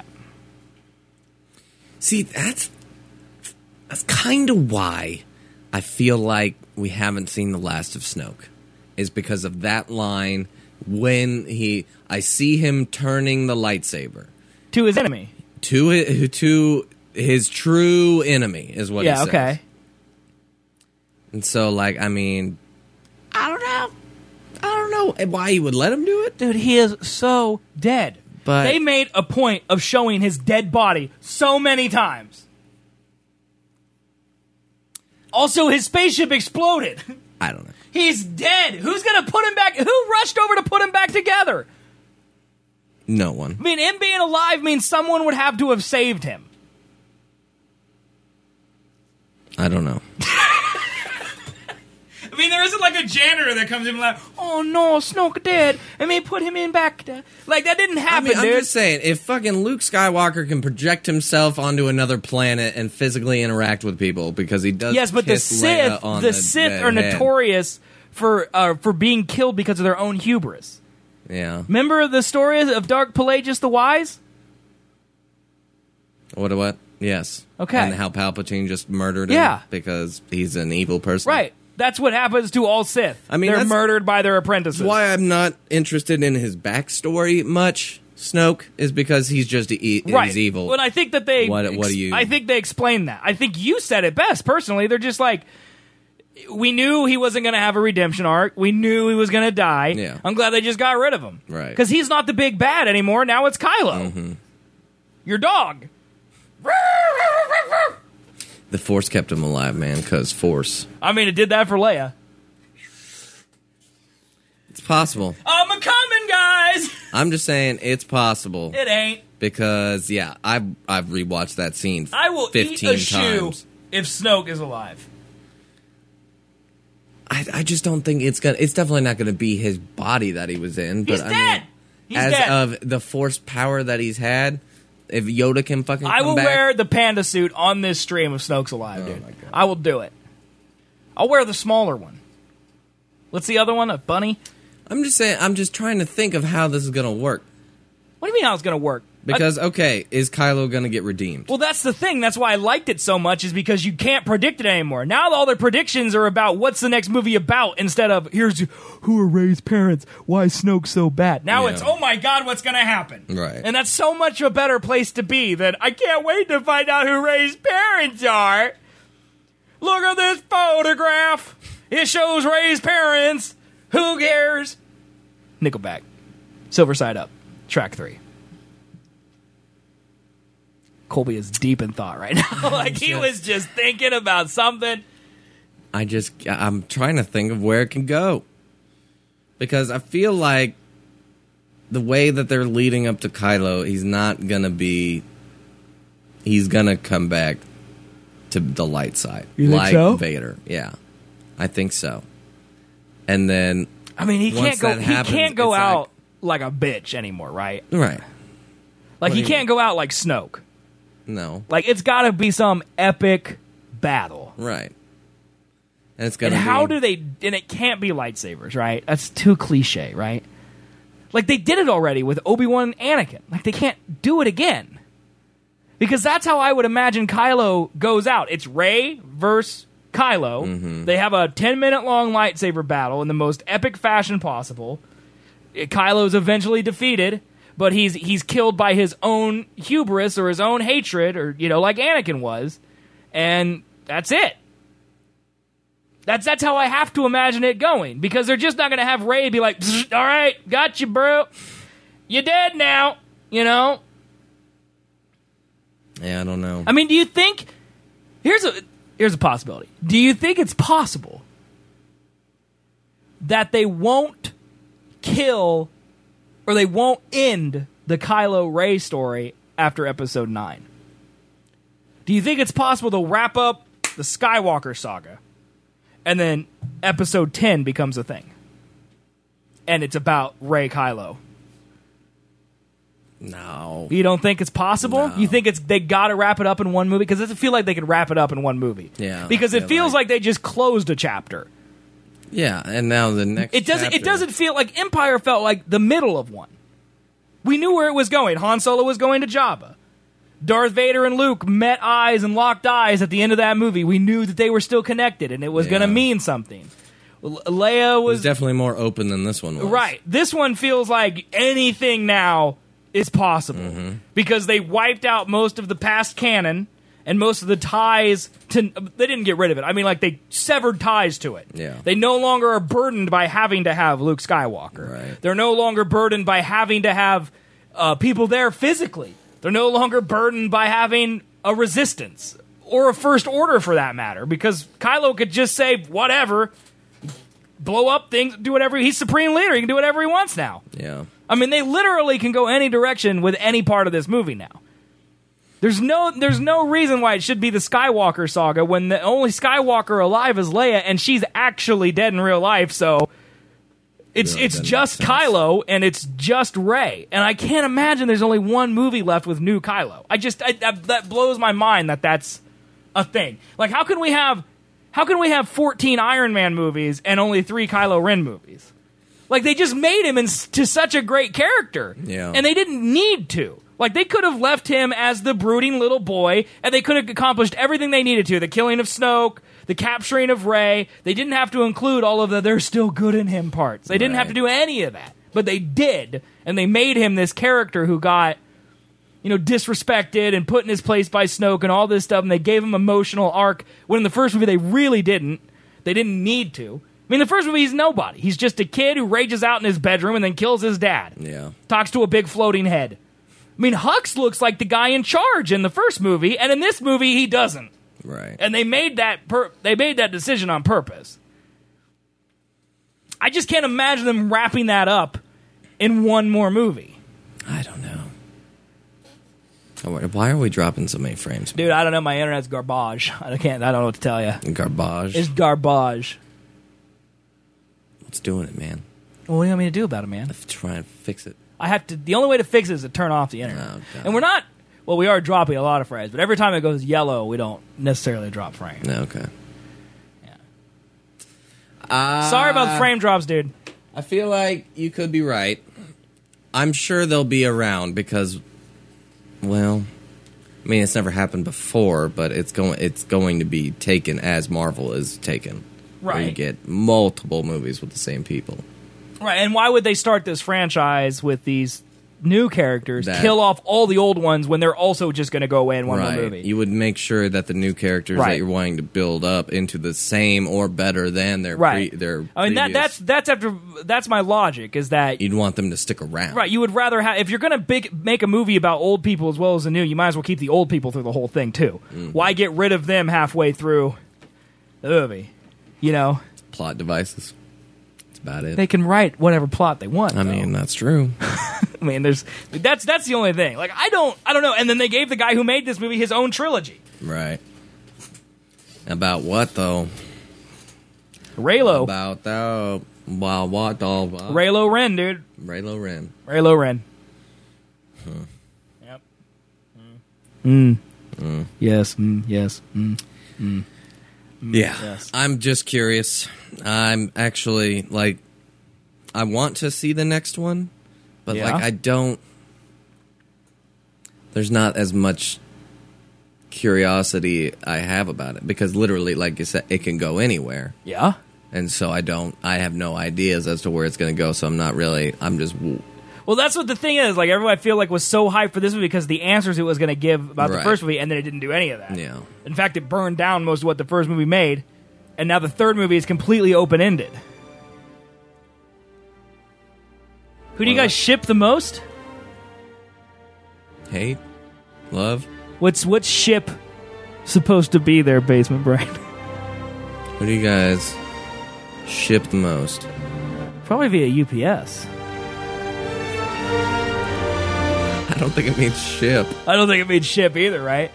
See, that's kind of why I feel like we haven't seen the last of Snoke, is because of that line when I see him turning the lightsaber To his enemy. to his true enemy is what he says. Yeah, okay. And so, like, I mean, I don't know why he would let him do it. Dude, he is so dead. But they made a point of showing his dead body so many times. Also, his spaceship exploded. I don't know. He's dead. Who's going to put him back? Who rushed over to put him back together? No one. I mean, him being alive means someone would have to have saved him. I don't know. I mean, there isn't like a janitor that comes in and like, oh no, Snoke dead. I mean, put him in back. Like, that didn't happen, I'm dude. just saying, if fucking Luke Skywalker can project himself onto another planet and physically interact with people, because he does. Yes, but the kiss Leia Sith, on the Sith are head. notorious for being killed because of their own hubris. Yeah. Remember the story of Dark Pelagius the Wise? What? Yes. Okay. And how Palpatine just murdered him Yeah. because he's an evil person. Right. That's what happens to all Sith. I mean, they're that's murdered by their apprentices. why I'm not interested in his backstory much, Snoke, is because he's just right. he's evil. But I think that they What do you... I think they explained that. I think you said it best, personally. They're just like, we knew he wasn't going to have a redemption arc. We knew he was going to die. Yeah. I'm glad they just got rid of him. Right. Because he's not the big bad anymore. Now it's Kylo. Mm-hmm. Your dog. The Force kept him alive, man, because Force. I mean, it did that for Leia. It's possible. I'm a-coming, guys! I'm just saying it's possible. It ain't. Because, yeah, I've rewatched that scene I will 15 eat a shoe times. if Snoke is alive. I just don't think it's definitely not gonna be his body that he was in. But He's I dead! mean, He's as dead. of the Force power that he's had, if Yoda can fucking I come will back, wear the panda suit on this stream if Snoke's alive, dude. my God. I will do it. I'll wear the smaller one. What's the other one? A bunny? I'm just saying. I'm just trying to think of how this is gonna work. What do you mean how it's going to work? Because okay, is Kylo gonna get redeemed? Well, that's the thing. That's why I liked it so much, is because you can't predict it anymore. Now all their predictions are about what's the next movie about, instead of, here's who are Rey's parents, why is Snoke so bad? Now Yeah. it's, oh my god, what's going to happen? Right. And that's so much a better place to be than, I can't wait to find out who Rey's parents are. Look at this photograph. It shows Rey's parents. Who cares? Nickelback. Silver Side Up. Track 3. Colby is deep in thought right now. Like, he was just thinking about something. I'm trying to think of where it can go. Because I feel like the way that they're leading up to Kylo, he's gonna come back to the light side. You think like so? Vader. Yeah. I think so. And then I mean, he once that happens, can't go it's out like a bitch anymore, right? Right. Like, he do you can't go out like Snoke. No. Like, it's got to be some epic battle. Right. And it's And gonna how be, do they... And it can't be lightsabers, right? That's too cliche, right? Like, they did it already with Obi-Wan and Anakin. Like, they can't do it again. Because that's how I would imagine Kylo goes out. It's Rey versus Kylo. Mm-hmm. They have a 10-minute long lightsaber battle in the most epic fashion possible. Kylo's eventually defeated, but he's killed by his own hubris or his own hatred, or, you know, like Anakin was. And that's it. That's how I have to imagine it going, because they're just not going to have Rey be like, all right, got you, bro. You're dead now, you know? Yeah, I don't know. I mean, do you think... Here's a possibility. Do you think it's possible that they won't kill, or they won't end the Kylo Rey story after Episode 9? Do you think it's possible they'll wrap up the Skywalker saga, and then Episode 10 becomes a thing, and it's about Rey Kylo? No. You don't think it's possible? No. You think they got to wrap it up in one movie? Because it doesn't feel like they could wrap it up in one movie. Yeah. Because it feels like they just closed a chapter. Yeah, and now the next It doesn't feel like Empire felt like the middle of one. We knew where it was going. Han Solo was going to Jabba. Darth Vader and Luke met eyes and locked eyes at the end of that movie. We knew that they were still connected and it was going to mean something. Leia It was definitely more open than this one was. Right. This one feels like anything now is possible because they wiped out most of the past canon and most of the ties to. They didn't get rid of it. I mean, like, they severed ties to it. Yeah. They no longer are burdened by having to have Luke Skywalker. Right. They're no longer burdened by having to have people there physically. They're no longer burdened by having a resistance or a first order, for that matter, because Kylo could just say whatever, blow up things, do whatever. He's supreme leader. He can do whatever he wants now. Yeah. I mean, they literally can go any direction with any part of this movie now. There's no reason why it should be the Skywalker saga when the only Skywalker alive is Leia, and she's actually dead in real life. So it's just Kylo and it's just Rey, and I can't imagine there's only one movie left with new Kylo. That blows my mind that that's a thing. Like, how can we have 14 Iron Man movies and only 3 Kylo Ren movies? Like, they just made him to such a great character. Yeah. And they didn't need to. Like, they could have left him as the brooding little boy, and they could have accomplished everything they needed to. The killing of Snoke, the capturing of Rey. They didn't have to include all of the "they're still good in him" parts. They didn't have to do any of that. But they did, and they made him this character who got, disrespected and put in his place by Snoke and all this stuff, and they gave him emotional arc, when in the first movie they really didn't. They didn't need to. I mean, the first movie, he's nobody. He's just a kid who rages out in his bedroom and then kills his dad. Yeah. Talks to a big floating head. I mean, Hux looks like the guy in charge in the first movie, and in this movie, he doesn't. Right. And they made that decision on purpose. I just can't imagine them wrapping that up in one more movie. I don't know. Why are we dropping so many frames? Dude, I don't know. My internet's garbage. I don't know what to tell you. Garbage? It's garbage. What's doing it, man? Well, what do you want me to do about it, man? Try and fix it. The only way to fix it is to turn off the internet. Oh, God. And we're not, we are dropping a lot of frames, but every time it goes yellow, we don't necessarily drop frames. No, okay. Sorry about the frame drops, dude. I feel like you could be right. I'm sure they'll be around because, well, I mean, it's never happened before, but it's going to be taken as Marvel is taken. Right. Where you get multiple movies with the same people. Right, and why would they start this franchise with these new characters, kill off all the old ones when they're also just going to go away in one more movie? You would make sure that the new characters that you're wanting to build up into the same or better than their their I mean, previous. that's my logic, is that You'd want them to stick around. right, you would rather have, if you're going to make a movie about old people as well as the new, you might as well keep the old people through the whole thing too. Why get rid of them halfway through the movie? Plot devices. That's about it. They can write whatever plot they want. I mean, that's true. I mean, that's the only thing. Like, I don't know. And then they gave the guy who made this movie his own trilogy. Right. About what, though? Raylo. About the... Wow, what, though? Raylo Ren, dude. Raylo Ren. Raylo Ren. Yep. Yes. Yes. Yeah. Yes. I'm just curious. I'm actually, like... I want to see the next one, but, I don't... There's not as much curiosity I have about it, because literally, like you said, it can go anywhere. Yeah. And so I have no ideas as to where it's going to go, so I'm just... Well, that's what the thing is. Like, everybody, I feel like, was so hyped for this movie because the answers it was going to give about the first movie, and then it didn't do any of that. Yeah. In fact, it burned down most of what the first movie made, and now the third movie is completely open-ended. Who do you guys ship the most? Hate? Love? What's ship supposed to be there, Basement Brain? Who do you guys ship the most? Probably via UPS. I don't think it means ship. I don't think it means ship either, right?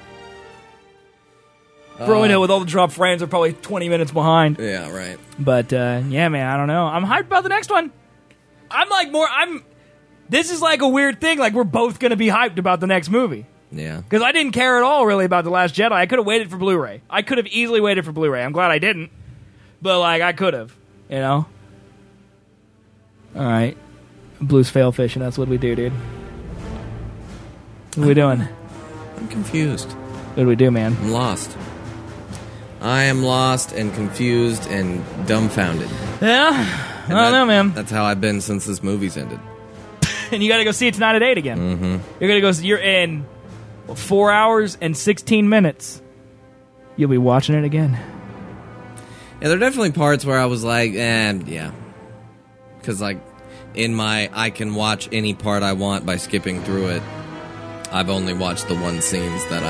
For all we know, with all the drop frames, they're probably 20 minutes behind. Yeah, right. But, yeah, man, I don't know. I'm hyped about the next one. this is like a weird thing. Like, we're both going to be hyped about the next movie. Yeah. Because I didn't care at all, really, about The Last Jedi. I could have waited for Blu-ray. I could have easily waited for Blu-ray. I'm glad I didn't. But, like, I could have. You know? All right. Blues fail fishing. That's what we do, dude. What are we doing? I'm confused. What do we do, man? I'm lost. I am lost and confused and dumbfounded. Yeah? I don't know, man. That's how I've been since this movie's ended. And you got to go see it tonight at 8 again. Mm-hmm. You're going to go. You're in 4 hours and 16 minutes. You'll be watching it again. Yeah, there are definitely parts where I was like, yeah. Because, like, in my I can watch any part I want by skipping through it, I've only watched the one scenes that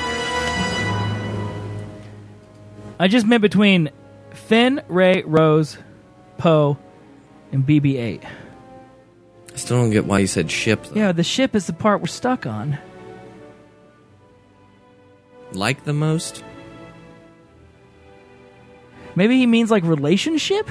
I just meant between Finn, Rey, Rose, Poe, and BB-8. I still don't get why you said ship, though. Yeah, the ship is the part we're stuck on. Like the most? Maybe he means, like, relationship?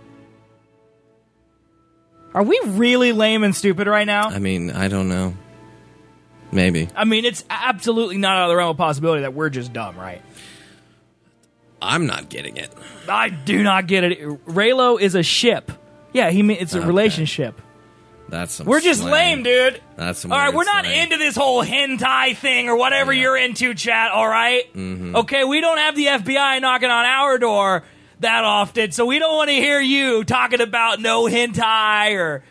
Are we really lame and stupid right now? I mean, I don't know. Maybe. I mean, it's absolutely not out of the realm of possibility that we're just dumb, right? I'm not getting it. I do not get it. Reylo is a ship. Yeah, it's a relationship. That's some We're just slang. lame, dude. That's some all right, weird we're not slang. into this whole hentai thing or whatever you're into, chat, all right? Mm-hmm. Okay, we don't have the FBI knocking on our door that often, so we don't want to hear you talking about no hentai or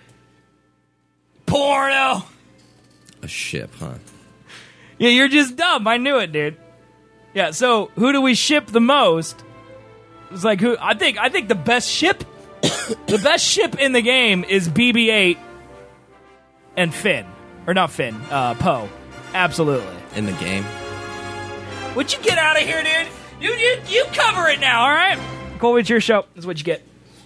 porno. A ship, huh? Yeah, you're just dumb. I knew it, dude. Yeah, so who do we ship the most? It's like who I think the best ship the best ship in the game is BB-8 and Finn. Or not Finn, Poe. Absolutely. In the game? Would you get out of here, dude? You cover it now, all right? Colby, it's your show. That's what you get.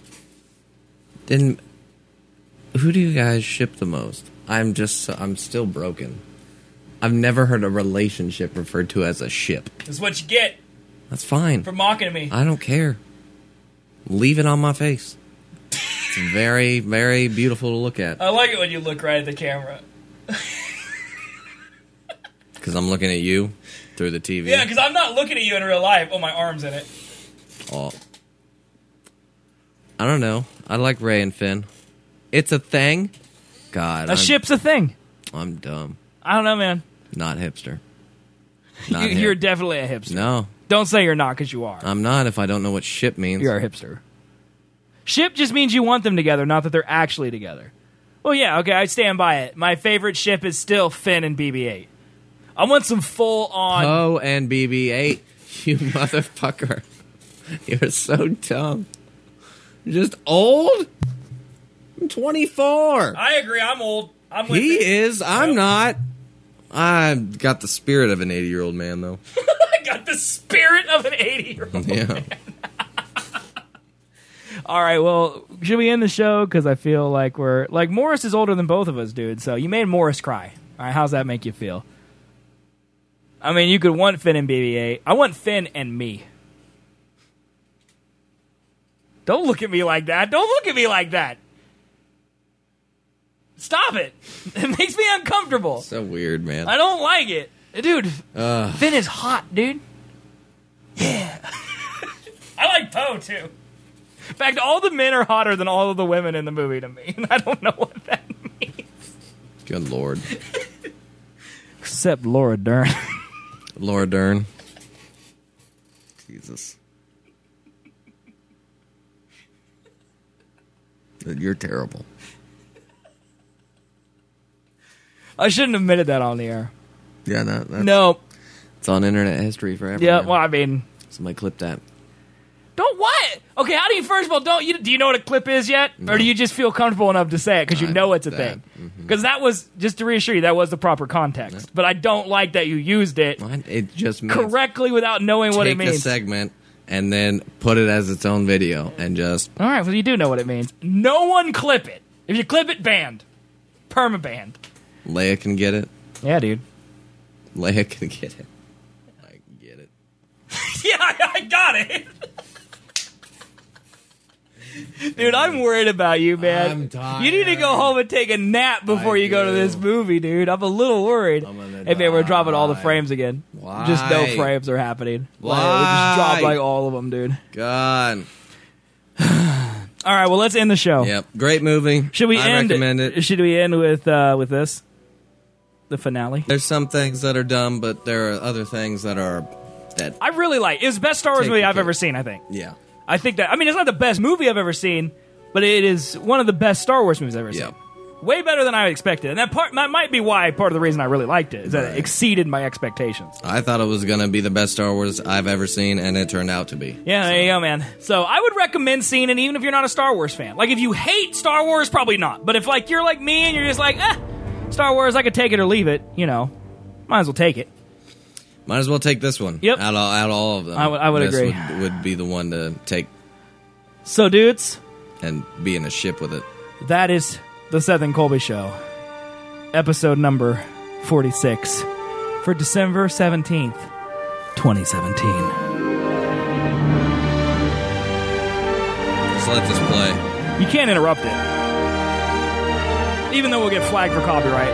Who do you guys ship the most? I'm still broken. I've never heard a relationship referred to as a ship. That's what you get That's fine. for mocking me. I don't care. Leave it on my face. It's very, very beautiful to look at. I like it when you look right at the camera. Because I'm looking at you through the TV. Yeah, because I'm not looking at you in real life. Oh, my arm's in it. Oh. I don't know. I like Rey and Finn. It's a thing? God. A ship's a thing. I'm dumb. I don't know, man. Not hipster. Not You're hip. definitely a hipster. No, Don't say you're not, because you are. I'm not if I don't know what ship means. You're a hipster. Ship just means you want them together, not that they're actually together. Well, yeah, okay, I stand by it. My favorite ship is still Finn and BB-8. I want some full-on... Poe and BB-8. You motherfucker. You're so dumb. You're just old? I'm 24. I agree, I'm old. I'm with He it. is. I'm not. I've got the spirit of an 80-year-old man, though. I got the spirit of an 80-year-old. Yeah. All right, well, should we end the show? Because I feel like we're... Like, Morris is older than both of us, dude, so you made Morris cry. All right, how's that make you feel? I mean, you could want Finn and BB-8. I want Finn and me. Don't look at me like that. Don't look at me like that. Stop it. It makes me uncomfortable. So weird, man. I don't like it. Dude, Finn is hot, dude. Yeah. I like Poe, too. In fact, all the men are hotter than all of the women in the movie to me. And I don't know what that means. Good Lord. Except Laura Dern. Laura Dern. Jesus. You're terrible. I shouldn't have admitted that on the air. Yeah, that's, No. it's on internet history forever. Yeah, man. well, I mean... Somebody clip that. Don't what? Okay, how do you, first of all, do you know what a clip is yet? No. Or do you just feel comfortable enough to say it because you I know know it's a that. thing? Mhm. Because that was, just to reassure you, that was the proper context. But I don't like that you used it It just means correctly without knowing what it take the means. segment and then put it as its own video and just... All right, well, you do know what it means. No one clip it. If you clip it, banned. Perma-banned. Leia can get it. Yeah, dude. Leia can get it. I can get it. Yeah, I got it. Dude, I'm worried about you, man. I'm tired. You need to go home and take a nap before you go to this movie, dude. I'm a little worried. Hey, man, we're dropping all the frames again. Why? Just no frames are happening. Why? We just dropped like all of them, dude. God. All right, well, let's end the show. Yep. Great movie. Should we I end? recommend it. Should we end with this? The finale? There's some things that are dumb, but there are other things that are that. I really like it. It's the best Star Wars Take movie the I've cake. ever seen, I think. Yeah. I think that, I mean, it's not the best movie I've ever seen, but it is one of the best Star Wars movies I've ever Yeah. seen. Way better than I expected. And that might be why part of the reason I really liked it, is that it exceeded my expectations. I thought it was going to be the best Star Wars I've ever seen, and it turned out to be. Yeah, there you go, man. So I would recommend seeing it even if you're not a Star Wars fan. Like, if you hate Star Wars, probably not. But if, like, you're like me and you're just like, Star Wars, I could take it or leave it, you know, might as well take it. Might as well take this one. Yep. Out of all of them. I would this agree. Would be the one to take So, dudes, and be in a ship with it. that is the Seth and Colby Show, episode number 46 for December 17th, 2017. Just let this play. You can't interrupt it, even though we'll get flagged for copyright.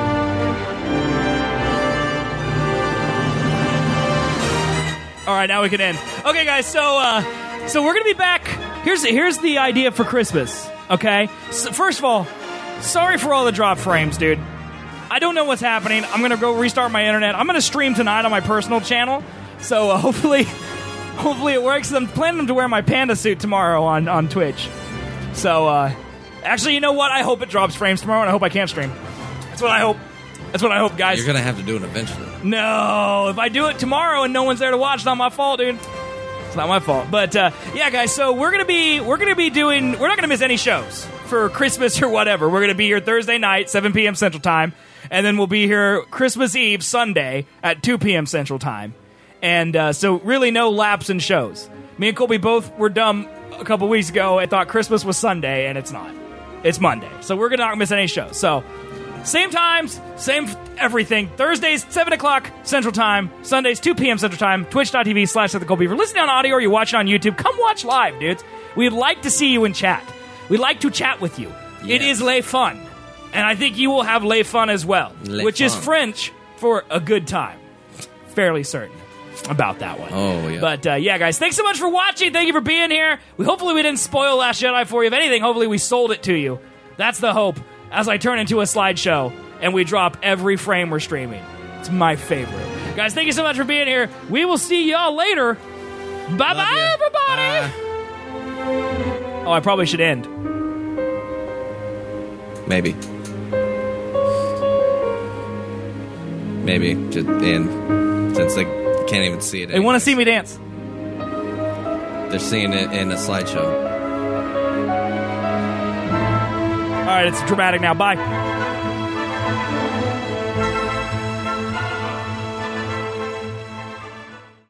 All right, now we can end. Okay, guys, so we're gonna be back. Here's the idea for Christmas. Okay, so first of all, sorry for all the drop frames, dude. I don't know what's happening. I'm gonna go restart my internet. I'm gonna stream tonight on my personal channel, so hopefully it works. I'm planning to wear my panda suit tomorrow on Twitch. So actually, you know what? I hope it drops frames tomorrow, and I hope I can't stream. That's what I hope. That's what I hope, guys. You're going to have to do it eventually. No, if I do it tomorrow and no one's there to watch, it's not my fault, dude. It's not my fault. But yeah, guys, so we're gonna be doing. We're not gonna miss any shows for Christmas or whatever. We're gonna be here Thursday night, 7 p.m. Central Time, and then we'll be here Christmas Eve, Sunday at 2 p.m. Central Time. And so really no lapse in shows. Me and Colby both were dumb a couple weeks ago and thought Christmas was Sunday, and it's not. It's Monday. So we're gonna not miss any shows. So. Same times, same everything. Thursdays, 7 o'clock Central Time. Sundays, 2 p.m. Central Time. Twitch.tv/SethTheColdBeaver. If you're listening on audio or you're watching on YouTube, come watch live, dudes. We'd like to see you in chat. We'd like to chat with you. Yes. It is lay fun. And I think you will have lay fun as well. Which is French for a good time. Fairly certain about that one. Oh, yeah. But yeah, guys, thanks so much for watching. Thank you for being here. Hopefully we didn't spoil Last Jedi for you. If anything, hopefully we sold it to you. That's the hope. As I turn into a slideshow and we drop every frame we're streaming. It's my favorite. Guys, thank you so much for being here. We will see y'all later. Bye-bye, everybody. Oh, I probably should end. Maybe. Maybe. Just end. Since they can't even see it. They want to see me dance. They're seeing it in a slideshow. All right, it's dramatic now. Bye.